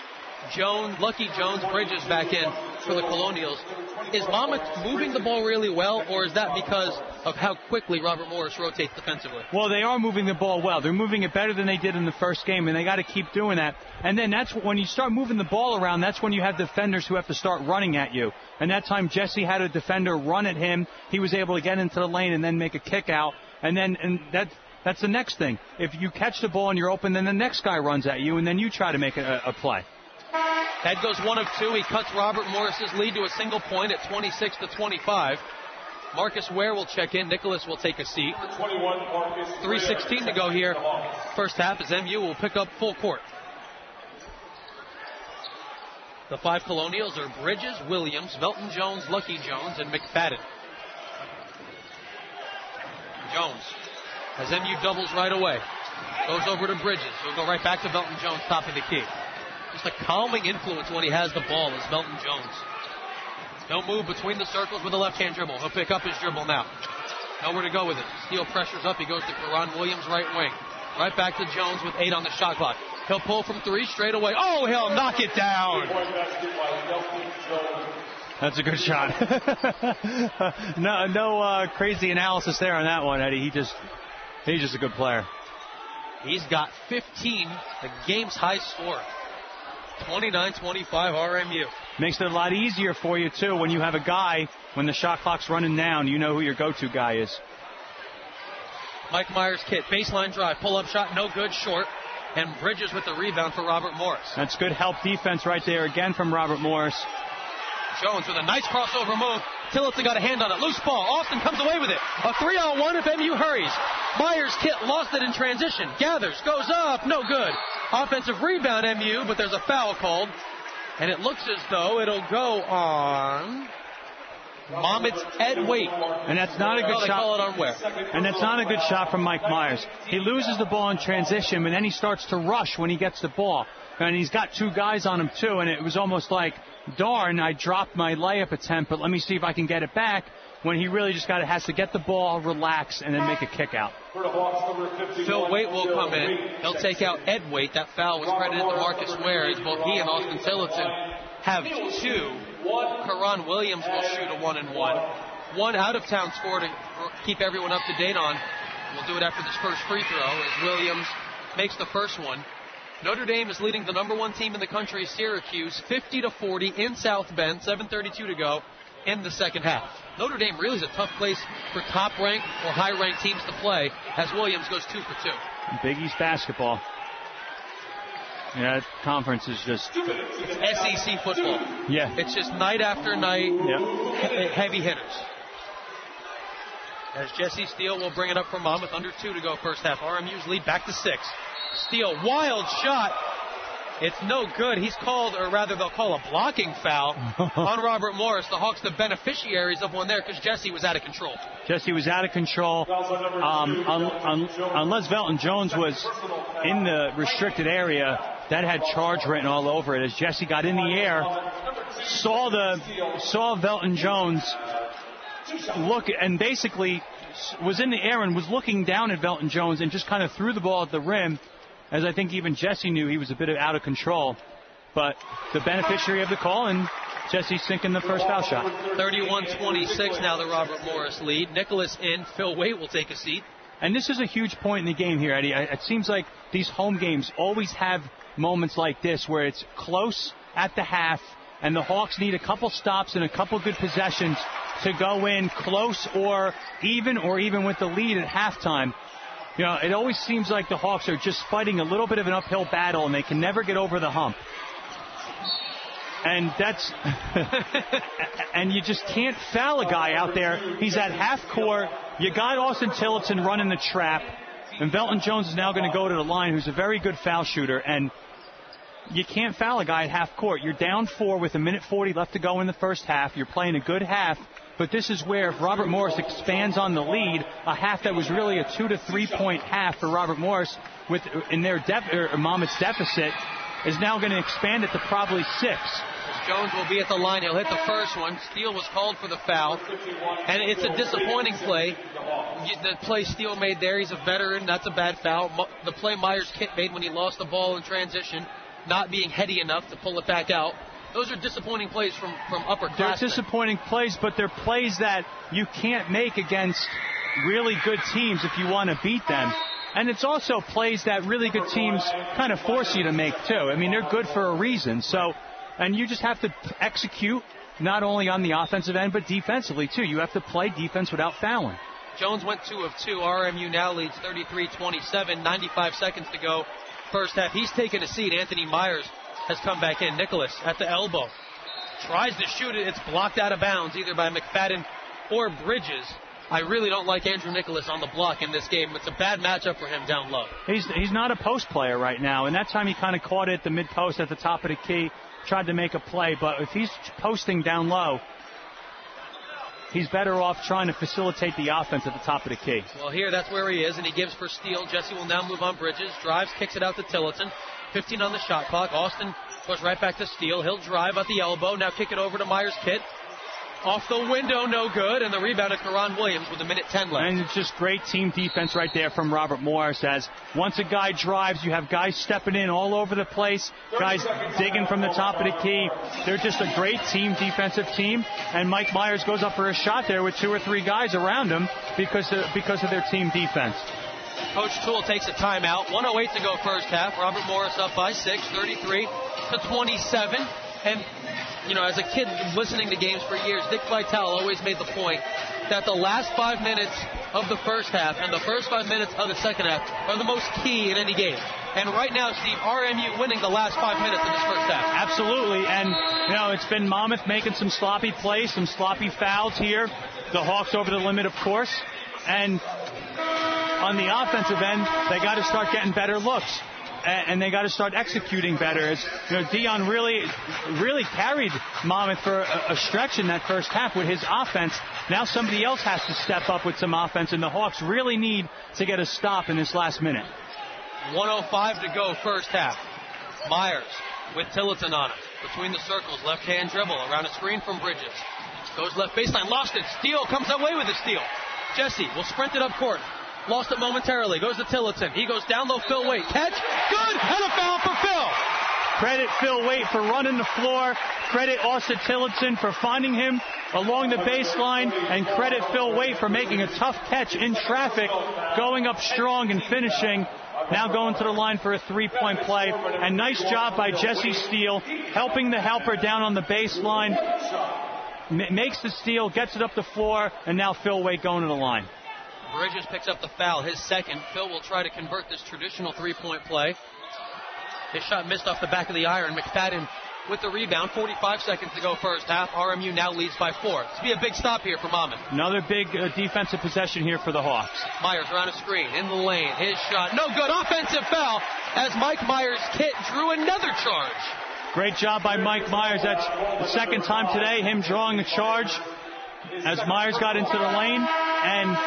B: Jones, Lucky Jones, Bridges back in for the Colonials. Is Monmouth moving the ball really well, or is that because of how quickly Robert Morris rotates defensively?
D: Well, they are moving the ball well. They're moving it better than they did in the first game, and they got to keep doing that. And then that's when you start moving the ball around, that's when you have defenders who have to start running at you. And that time Jesse had a defender run at him. He was able to get into the lane and then make a kick out. And then and that that's the next thing. If you catch the ball and you're open, then the next guy runs at you, and then you try to make a, a play.
B: Head goes one of two. He cuts Robert Morris's lead to a single point at twenty-six to twenty-five. Marcus Ware will check in. Nicholas will take a seat. three sixteen to go here. First half as M U will pick up full court. The five Colonials are Bridges, Williams, Velton Jones, Lucky Jones, and McFadden. Jones as M U doubles right away. Goes over to Bridges. He'll go right back to Velton Jones, top of the key. Just a calming influence when he has the ball is Velton Jones. He'll move between the circles with a left-hand dribble. He'll pick up his dribble now. Nowhere to go with it. Steele pressures up. He goes to Karan Williams, right wing. Right back to Jones with eight on the shot clock. He'll pull from three straight away. Oh, he'll knock it down.
D: That's a good shot. no no uh, crazy analysis there on that one, Eddie. He just He's just a good player.
B: He's got fifteen, the game's high score. twenty-nine twenty-five R M U.
D: Makes it a lot easier for you, too, when you have a guy, when the shot clock's running down, you know who your go-to guy is.
B: Mike Myers Kit, baseline drive, pull-up shot, no good, short. And Bridges with the rebound for Robert Morris.
D: That's good help defense right there again from Robert Morris.
B: Jones with a nice crossover move. Tillotson got a hand on it. Loose ball. Austin comes away with it. A three-on-one if M U hurries. Myers Kit lost it in transition. Gathers, goes up, no good. Offensive rebound M U, but there's a foul called. And it looks as though it'll go on Monmouth's Ed Waite.
D: And that's not a good
B: oh, they
D: shot.
B: Call it on where?
D: And that's not a good shot from Mike Myers. He loses the ball in transition, but then he starts to rush when he gets the ball. And he's got two guys on him, too, and it was almost like, darn, I dropped my layup attempt, but let me see if I can get it back, when he really just got has to get the ball, relax, and then make a kick out.
B: Phil Waite will come in. He'll take out Ed Waite. That foul was credited to Marcus Ware, as both he and Austin Tillotson have two. Karan Williams will shoot a one and one. One out-of-town score to keep everyone up to date on. We'll do it after this first free throw, as Williams makes the first one. Notre Dame is leading the number one team in the country, Syracuse, fifty to forty in South Bend, seven thirty-two to go in the second half. Notre Dame really is a tough place for top-ranked or high-ranked teams to play, as Williams goes two for two.
D: Big East basketball. Yeah, that conference is just...
B: It's S E C football.
D: Yeah.
B: It's just night after night,
D: yeah.
B: heavy hitters. As Jesse Steele will bring it up for Monmouth, under two to go first half. R M U's lead back to six. Steele, wild shot. It's no good. He's called, or rather they'll call a blocking foul on Robert Morris. The Hawks the beneficiaries of one there because Jesse was out of control.
D: Jesse was out of control. Um, un, un, unless Velton Jones was in the restricted area, that had charge written all over it. As Jesse got in the air, saw the saw Velton Jones look and basically was in the air and was looking down at Velton Jones and just kind of threw the ball at the rim. As I think even Jesse knew he was a bit out of control. But the beneficiary of the call, and Jesse sinking the first foul shot.
B: thirty-one twenty-six now the Robert Morris lead. Nicholas in. Phil Waite will take a seat.
D: And this is a huge point in the game here, Eddie. It seems like these home games always have moments like this where it's close at the half, and the Hawks need a couple stops and a couple good possessions to go in close or even or even with the lead at halftime. You know, it always seems like the Hawks are just fighting a little bit of an uphill battle, and they can never get over the hump. And that's, and you just can't foul a guy out there. He's at half court. You got Austin Tillotson running the trap, and Velton Jones is now going to go to the line, who's a very good foul shooter. And you can't foul a guy at half court. You're down four with a minute forty left to go in the first half. You're playing a good half. But this is where if Robert Morris expands on the lead, a half that was really a two to three point half for Robert Morris with in their def- or Monmouth's deficit is now going to expand it to probably six.
B: Jones will be at the line. He'll hit the first one. Steele was called for the foul. And it's a disappointing play. The play Steele made there, he's a veteran. That's a bad foul. The play Myers Kit made when he lost the ball in transition, not being heady enough to pull it back out. Those are disappointing plays from, from upperclassmen.
D: They're disappointing plays, but they're plays that you can't make against really good teams if you want to beat them. And it's also plays that really good teams kind of force you to make, too. I mean, they're good for a reason. So, and you just have to execute not only on the offensive end, but defensively, too. You have to play defense without fouling.
B: Jones went two of two. R M U now leads thirty-three twenty-seven, ninety-five seconds to go first half. He's taken a seat. Anthony Myers has come back in. Nicholas at the elbow. Tries to shoot it. It's blocked out of bounds either by McFadden or Bridges. I really don't like Andrew Nicholas on the block in this game. It's a bad matchup for him down low.
D: He's he's not a post player right now, and that time he kind of caught it at the mid-post at the top of the key, tried to make a play. But if he's posting down low, he's better off trying to facilitate the offense at the top of the key.
B: Well, here, that's where he is, and he gives for Steele. Jesse will now move on Bridges. Drives, kicks it out to Tillotson. fifteen on the shot clock. Austin goes right back to Steele. He'll drive at the elbow. Now kick it over to Myers-Kitt. Off the window, no good. And the rebound is Karan Williams with a minute ten left.
D: And it's just great team defense right there from Robert Morris. As once a guy drives, you have guys stepping in all over the place, guys digging from the top of the key. They're just a great team, defensive team. And Mike Myers goes up for a shot there with two or three guys around him because of, because of their team defense.
B: Coach Toole takes a timeout. one oh eight to go first half. Robert Morris up by six, thirty-three to twenty-seven. And, you know, as a kid listening to games for years, Dick Vitale always made the point that the last five minutes of the first half and the first five minutes of the second half are the most key in any game. And right now, Steve, R M U winning the last five minutes of this first half.
D: Absolutely. And, you know, it's been Monmouth making some sloppy plays, some sloppy fouls here. The Hawks over the limit, of course. And on the offensive end, they got to start getting better looks. And they got to start executing better. As, you know, Dion really, really carried Monmouth for a, a stretch in that first half with his offense. Now somebody else has to step up with some offense, and the Hawks really need to get a stop in this last minute.
B: one oh five to go first half. Myers with Tillotson on it. Between the circles, left-hand dribble around a screen from Bridges. Goes left baseline, lost it. Steele comes away with the steal. Jesse will sprint it up court. Lost it momentarily. Goes to Tillotson. He goes down low. Phil Waite. Catch. Good. And a foul for Phil.
D: Credit Phil Waite for running the floor. Credit Austin Tillotson for finding him along the baseline. And credit Phil Waite for making a tough catch in traffic, going up strong and finishing. Now going to the line for a three-point play. And nice job by Jesse Steele, helping the helper down on the baseline. M- makes the steal, gets it up the floor, and now Phil Waite going to the line.
B: Bridges picks up the foul, his second. Phil will try to convert this traditional three-point play. His shot missed off the back of the iron. McFadden with the rebound. forty-five seconds to go first half. R M U now leads by four. This will be a big stop here for Monmouth.
D: Another big uh, defensive possession here for the Hawks.
B: Myers around a screen, in the lane. His shot, no good. Offensive foul as Mike Myers-Kitt drew another charge.
D: Great job by Mike Myers. That's the second time today, him drawing a charge as Myers got into the lane. And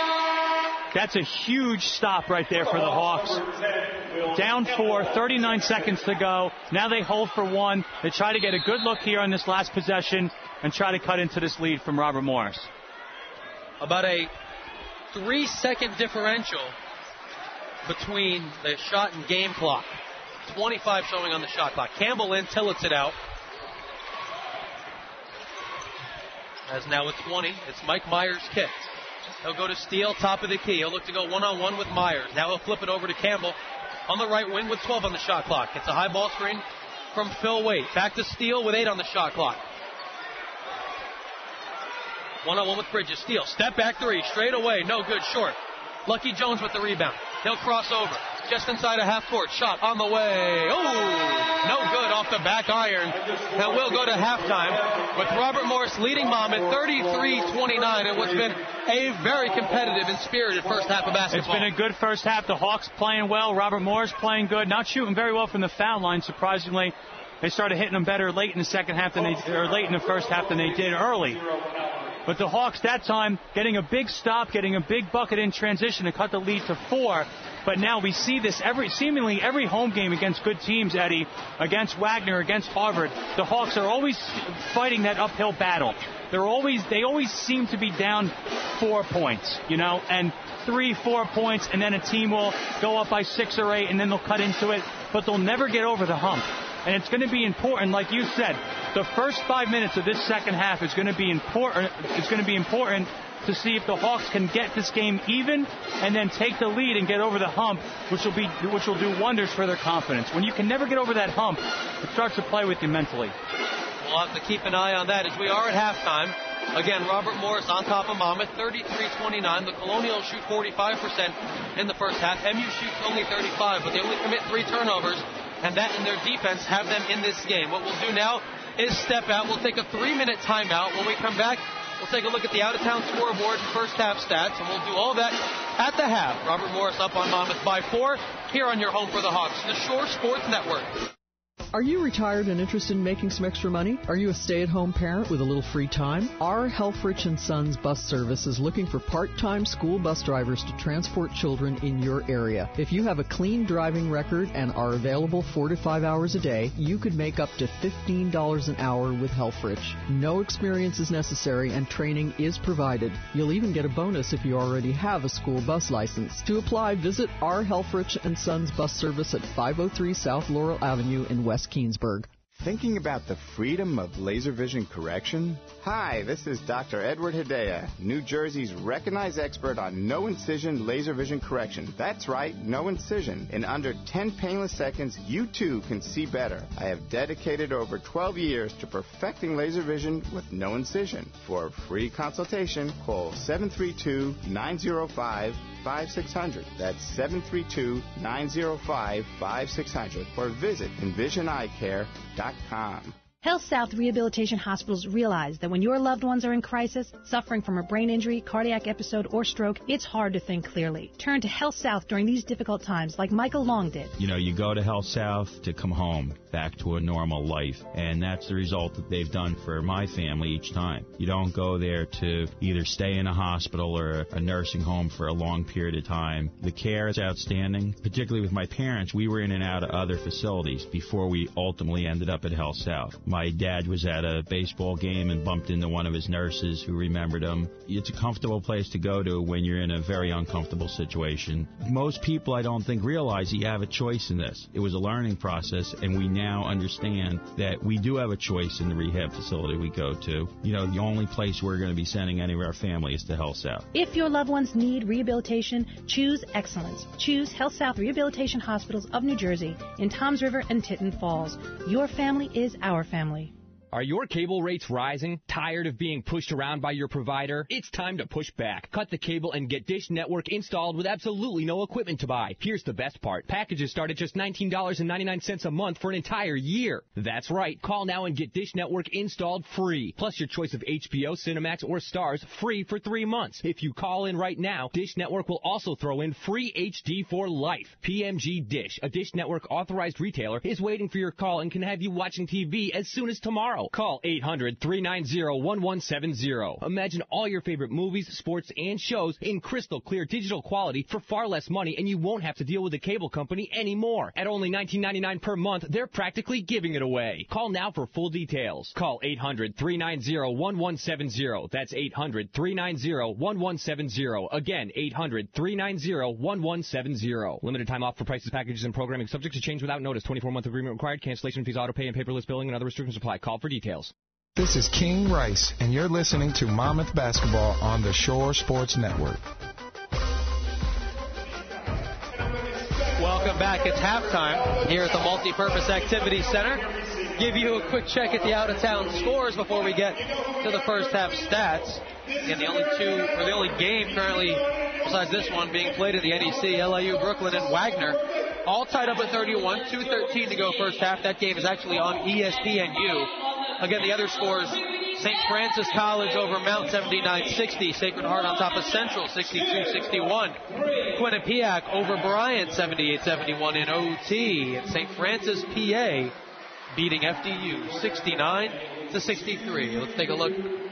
D: that's a huge stop right there for the Hawks. Down four, thirty-nine seconds to go. Now they hold for one. They try to get a good look here on this last possession and try to cut into this lead from Robert Morris.
B: About a three-second differential between the shot and game clock. twenty-five showing on the shot clock. Campbell in, Tillotson out. As now with twenty, it's Mike Myers-Kitt. He'll go to Steele, top of the key. He'll look to go one-on-one with Myers. Now he'll flip it over to Campbell on the right wing with twelve on the shot clock. It's a high ball screen from Phil Waite. Back to Steele with eight on the shot clock. One-on-one with Bridges. Steele, step back three, straight away, no good, short. Lucky Jones with the rebound. He'll cross over. Just inside a half court. Shot on the way. Oh, no good off the back iron. And we'll go to halftime with Robert Morris leading Monmouth thirty-three twenty-nine in what's been a very competitive and spirited first half of basketball.
D: It's been a good first half. The Hawks playing well. Robert Morris playing good. Not shooting very well from the foul line, surprisingly. They started hitting them better late in the second half than they, or late in the first half than they did early. But the Hawks that time getting a big stop, getting a big bucket in transition to cut the lead to four. But now we see this every seemingly every home game against good teams, Eddie, against Wagner, against Harvard. The Hawks are always fighting that uphill battle. They're always they always seem to be down four points, you know, and three, four points, and then a team will go up by six or eight, and then they'll cut into it, but they'll never get over the hump. And it's going to be important, like you said, the first five minutes of this second half is going to be important. It's going to be important to see if the Hawks can get this game even and then take the lead and get over the hump, which will be which will do wonders for their confidence. When you can never get over that hump, it starts to play with you mentally.
B: We'll have to keep an eye on that as we are at halftime. Again, Robert Morris on top of Monmouth, thirty-three twenty-nine. The Colonials shoot forty-five percent in the first half. M U shoots only thirty-five, but they only commit three turnovers, and that in their defense have them in this game. What we'll do now is step out. We'll take a three-minute timeout. When we come back, we'll take a look at the out-of-town scoreboard and first half stats, and we'll do all that at the half. Robert Morris up on Monmouth by four here on your home for the Hawks, the Shore Sports Network.
H: Are you retired and interested in making some extra money? Are you a stay-at-home parent with a little free time? Our Helfrich and Sons bus service is looking for part-time school bus drivers to transport children in your area. If you have a clean driving record and are available four to five hours a day, you could make up to fifteen dollars an hour with Helfrich. No experience is necessary and training is provided. You'll even get a bonus if you already have a school bus license. To apply, visit our Helfrich and Sons bus service at five oh three South Laurel Avenue in West Keensburg.
J: Thinking about the freedom of laser vision correction? Hi, this is Doctor Edward Hidea, New Jersey's recognized expert on no-incision laser vision correction. That's right, no incision. In under ten painless seconds, you too can see better. I have dedicated over twelve years to perfecting laser vision with no incision. For a free consultation, call seven three two, nine zero five, five six zero zero. That's seven three two, nine zero five, five six zero zero. Or visit envision eye care dot com.
E: Health South Rehabilitation Hospitals realize that when your loved ones are in crisis, suffering from a brain injury, cardiac episode, or stroke, it's hard to think clearly. Turn to Health South during these difficult times like Michael Long did.
F: You know, you go to Health South to come home, back to a normal life, and that's the result that they've done for my family each time. You don't go there to either stay in a hospital or a nursing home for a long period of time. The care is outstanding, particularly with my parents. We were in and out of other facilities before we ultimately ended up at Health South. My dad was at a baseball game and bumped into one of his nurses who remembered him. It's a comfortable place to go to when you're in a very uncomfortable situation. Most people, I don't think, realize that you have a choice in this. It was a learning process, and we now understand that we do have a choice in the rehab facility we go to. You know, the only place we're going to be sending any of our family is to Health South.
E: If your loved ones need rehabilitation, choose excellence. Choose Health South Rehabilitation Hospitals of New Jersey in Toms River and Tinton Falls. Your family is our family.
G: Are your cable rates rising? Tired of being pushed around by your provider? It's time to push back. Cut the cable and get Dish Network installed with absolutely no equipment to buy. Here's the best part. Packages start at just nineteen ninety-nine a month for an entire year. That's right. Call now and get Dish Network installed free. Plus your choice of H B O, Cinemax, or Stars free for three months. If you call in right now, Dish Network will also throw in free H D for life. P M G Dish, a Dish Network authorized retailer, is waiting for your call and can have you watching T V as soon as tomorrow. Call eight hundred, three nine zero, one one seven zero. Imagine all your favorite movies, sports, and shows in crystal clear digital quality for far less money, and you won't have to deal with the cable company anymore. At only nineteen ninety-nine per month, they're practically giving it away. Call now for full details. Call eight hundred, three nine zero, one one seven zero. That's eight hundred, three nine zero, one one seven zero. Again, eight hundred, three nine zero, one one seven zero. Limited time offer, prices, packages, and programming subject to change without notice. twenty-four month agreement required. Cancellation fees, auto pay, and paperless billing and other restrictions apply. Call for details.
K: This is King Rice, and you're listening to Monmouth Basketball on the Shore Sports Network.
B: Welcome back. It's halftime here at the Multipurpose Activity Center. Give you a quick check at the out-of-town scores before we get to the first half stats. Again, the only two, or the only game currently, besides this one, being played at the N E C, L A U, Brooklyn, and Wagner, all tied up at thirty-one, two thirteen to go first half. That game is actually on E S P N U. Again, the other scores, Saint Francis College over Mount seventy-nine sixty. Sacred Heart on top of Central sixty-two sixty-one. Quinnipiac over Bryant seventy-eight seventy-one in O T. And Saint Francis, P A beating F D U sixty-nine to sixty-three. Let's take a look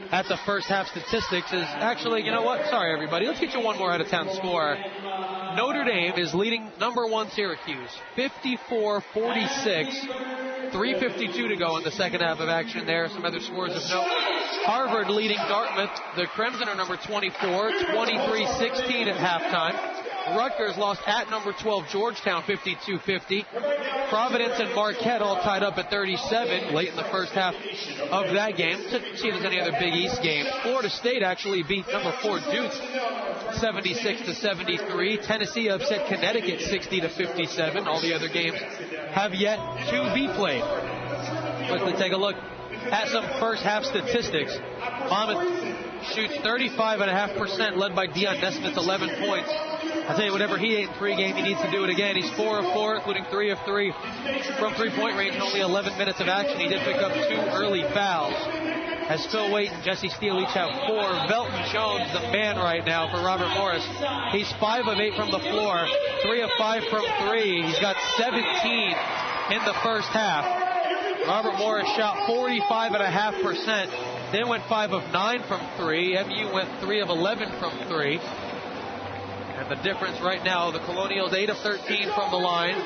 B: at the first half statistics is actually, you know what? Sorry, everybody. Let's get you one more out-of-town score. Notre Dame is leading number one Syracuse, fifty-four forty-six. three fifty-two to go in the second half of action there. Some other scores of note. Harvard leading Dartmouth. The Crimson are number twenty-four, twenty-three sixteen at halftime. Rutgers lost at number twelve Georgetown, fifty-two fifty. Providence and Marquette all tied up at thirty-seven late in the first half of that game. To see if there's any other Big East games. Florida State actually beat number four Duke seventy-six to seventy-three. Tennessee upset Connecticut sixty to fifty-seven. All the other games have yet to be played. Quickly take a look at some first half statistics. Monmouth shoots thirty-five point five percent, led by Dion Nesmith, eleven points. I tell you, whatever he ate in pregame, he needs to do it again. He's four of four, including three of three from three-point range in only eleven minutes of action. He did pick up two early fouls. As Phil Waite and Jesse Steele each have four. Velton Jones, the man right now for Robert Morris. He's five of eight from the floor, three of five from three. He's got seventeen in the first half. Robert Morris shot forty-five point five percent, then went five of nine from three. M U went three of eleven from three. And the difference right now, the Colonials eight of thirteen from the line.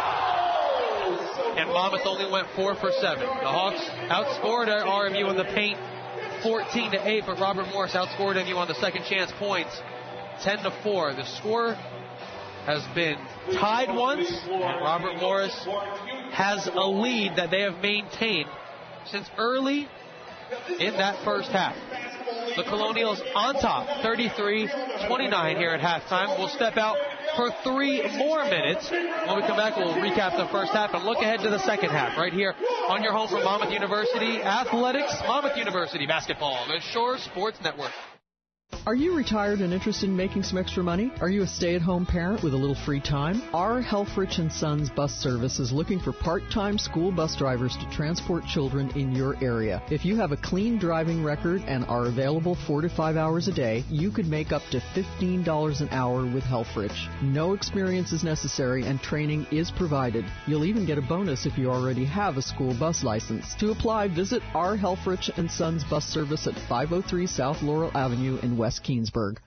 B: And Monmouth only went four for seven. The Hawks outscored R M U in the paint fourteen to eight, but Robert Morris outscored M U on the second chance points ten to four. The score has been tied once, and Robert Morris has a lead that they have maintained since early in that first half. The Colonials on top, thirty-three twenty-nine here at halftime. We'll step out for three more minutes. When we come back, we'll recap the first half and look ahead to the second half right here on your home from Monmouth University Athletics, Monmouth University Basketball, the Shore Sports Network.
H: Are you retired and interested in making some extra money? Are you a stay-at-home parent with a little free time? Our Helfrich and Sons bus service is looking for part-time school bus drivers to transport children in your area. If you have a clean driving record and are available four to five hours a day, you could make up to fifteen dollars an hour with Helfrich. No experience is necessary and training is provided. You'll even get a bonus if you already have a school bus license. To apply, visit our Helfrich and Sons bus service at five oh three South Laurel Avenue in West Keensburg.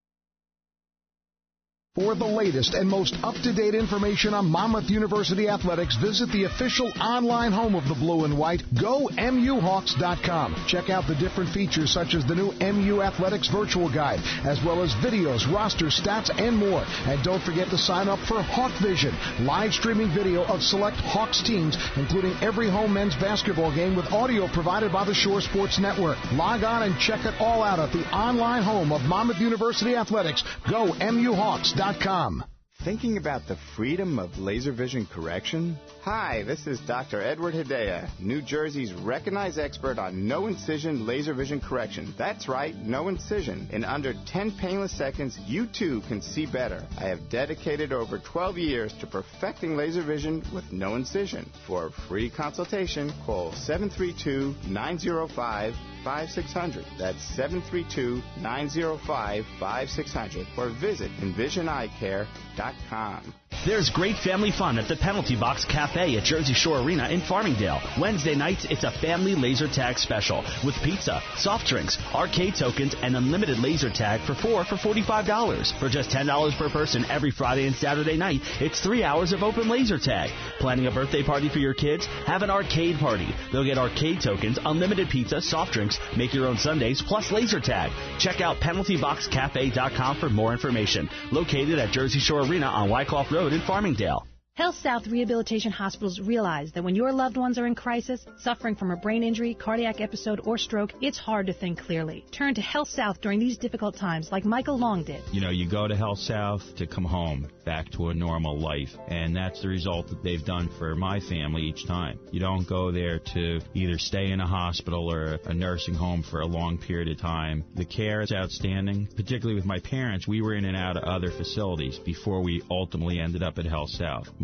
I: For the latest and most up-to-date information on Monmouth University Athletics, visit the official online home of the Blue and White, go M U Hawks dot com. Check out the different features such as the new M U Athletics Virtual Guide, as well as videos, roster stats, and more. And don't forget to sign up for Hawk Vision, live streaming video of select Hawks teams, including every home men's basketball game with audio provided by the Shore Sports Network. Log on and check it all out at the online home of Monmouth University Athletics, go M U Hawks dot com.
J: Thinking about the freedom of laser vision correction? Hi, this is Doctor Edward Hidea, New Jersey's recognized expert on no-incision laser vision correction. That's right, no incision. In under ten painless seconds, you too can see better. I have dedicated over twelve years to perfecting laser vision with no incision. For a free consultation, call seven three two, nine zero five, five six zero zero. That's seven three two, nine zero five, five six zero zero. Or visit envision eye care dot com.
A: There's great family fun at the Penalty Box Cafe at Jersey Shore Arena in Farmingdale. Wednesday nights, it's a family laser tag special with pizza, soft drinks, arcade tokens, and unlimited laser tag for four for forty-five dollars. For just ten dollars per person every Friday and Saturday night, it's three hours of open laser tag. Planning a birthday party for your kids? Have an arcade party. They'll get arcade tokens, unlimited pizza, soft drinks, make your own sundaes, plus laser tag. Check out penalty box cafe dot com for more information. Located at Jersey Shore Arena on Wyckoff Road in Farmingdale.
E: Health South Rehabilitation Hospitals realize that when your loved ones are in crisis, suffering from a brain injury, cardiac episode, or stroke, it's hard to think clearly. Turn to Health South during these difficult times like Michael Long did.
F: You know, you go to Health South to come home, back to a normal life, and that's the result that they've done for my family each time. You don't go there to either stay in a hospital or a nursing home for a long period of time. The care is outstanding, particularly with my parents. We were in and out of other facilities before we ultimately ended up at Health South. My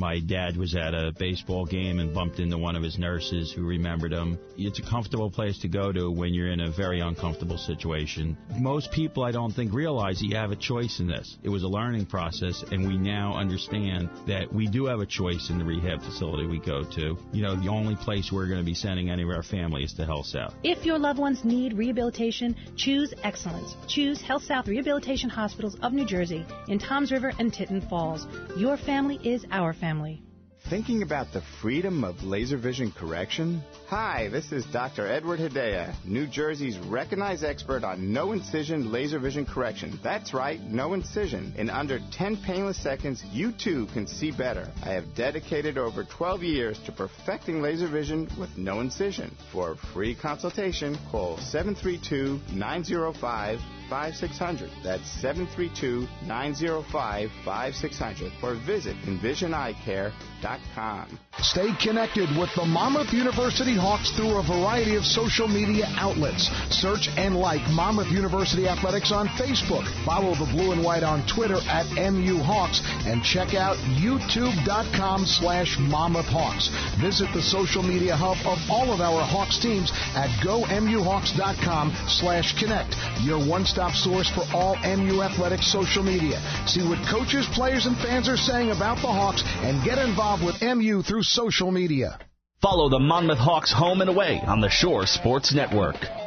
F: My dad was at a baseball game and bumped into one of his nurses who remembered him. It's a comfortable place to go to when you're in a very uncomfortable situation. Most people, I don't think, realize that you have a choice in this. It was a learning process, and we now understand that we do have a choice in the rehab facility we go to. You know, the only place we're going to be sending any of our family is to Health South.
E: If your loved ones need rehabilitation, choose excellence. Choose Health South Rehabilitation Hospitals of New Jersey in Toms River and Tinton Falls. Your family is our family.
J: Thinking about the freedom of laser vision correction? Hi, this is Doctor Edward Hidea, New Jersey's recognized expert on no-incision laser vision correction. That's right, no incision. In under ten painless seconds, you too can see better. I have dedicated over twelve years to perfecting laser vision with no incision. For a free consultation, call seven three two, nine zero five, five six zero zero. That's seven three two, nine zero five, five six zero zero. Or visit envision eye care dot com.
I: Stay connected with the Monmouth University Hawks through a variety of social media outlets. Search and like Monmouth University Athletics on Facebook. Follow the Blue and White on Twitter at M U Hawks. And check out youtube.com slash Monmouth Hawks. Visit the social media hub of all of our Hawks teams at go M U Hawks dot com slash connect. Your one-stop source for all M U Athletics social media. See what coaches, players, and fans are saying about the Hawks and get involved with M U through social media.
A: Follow the Monmouth Hawks home and away on the Shore Sports Network.
B: It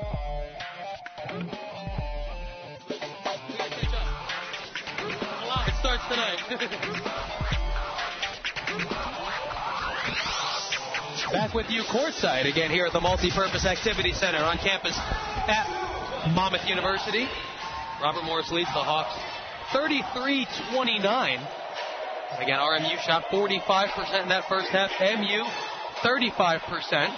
B: starts tonight. Back with you courtside again here at the Multipurpose Activity Center on campus at Monmouth University. Robert Morris leads the Hawks thirty-three twenty-nine. Again, R M U shot forty-five percent in that first half. M U, thirty-five percent.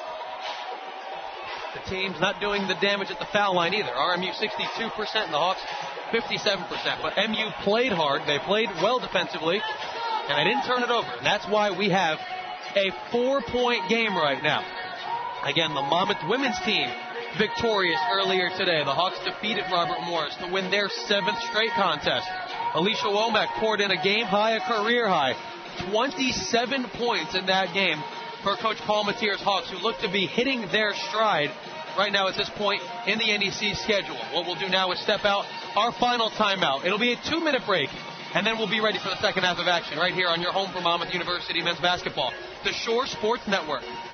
B: The team's not doing the damage at the foul line either. R M U sixty-two percent and the Hawks fifty-seven percent. But M U played hard. They played well defensively, and they didn't turn it over. And that's why we have a four-point game right now. Again, the Monmouth women's team victorious earlier today. The Hawks defeated Robert Morris to win their seventh straight contest. Alicia Womack poured in a game-high, a career-high, twenty-seven points in that game for Coach Paul Mateer's Hawks, who look to be hitting their stride right now at this point in the N E C schedule. What we'll do now is step out our final timeout. It'll be a two-minute break, and then we'll be ready for the second half of action right here on your home for Monmouth University men's basketball, the Shore Sports Network.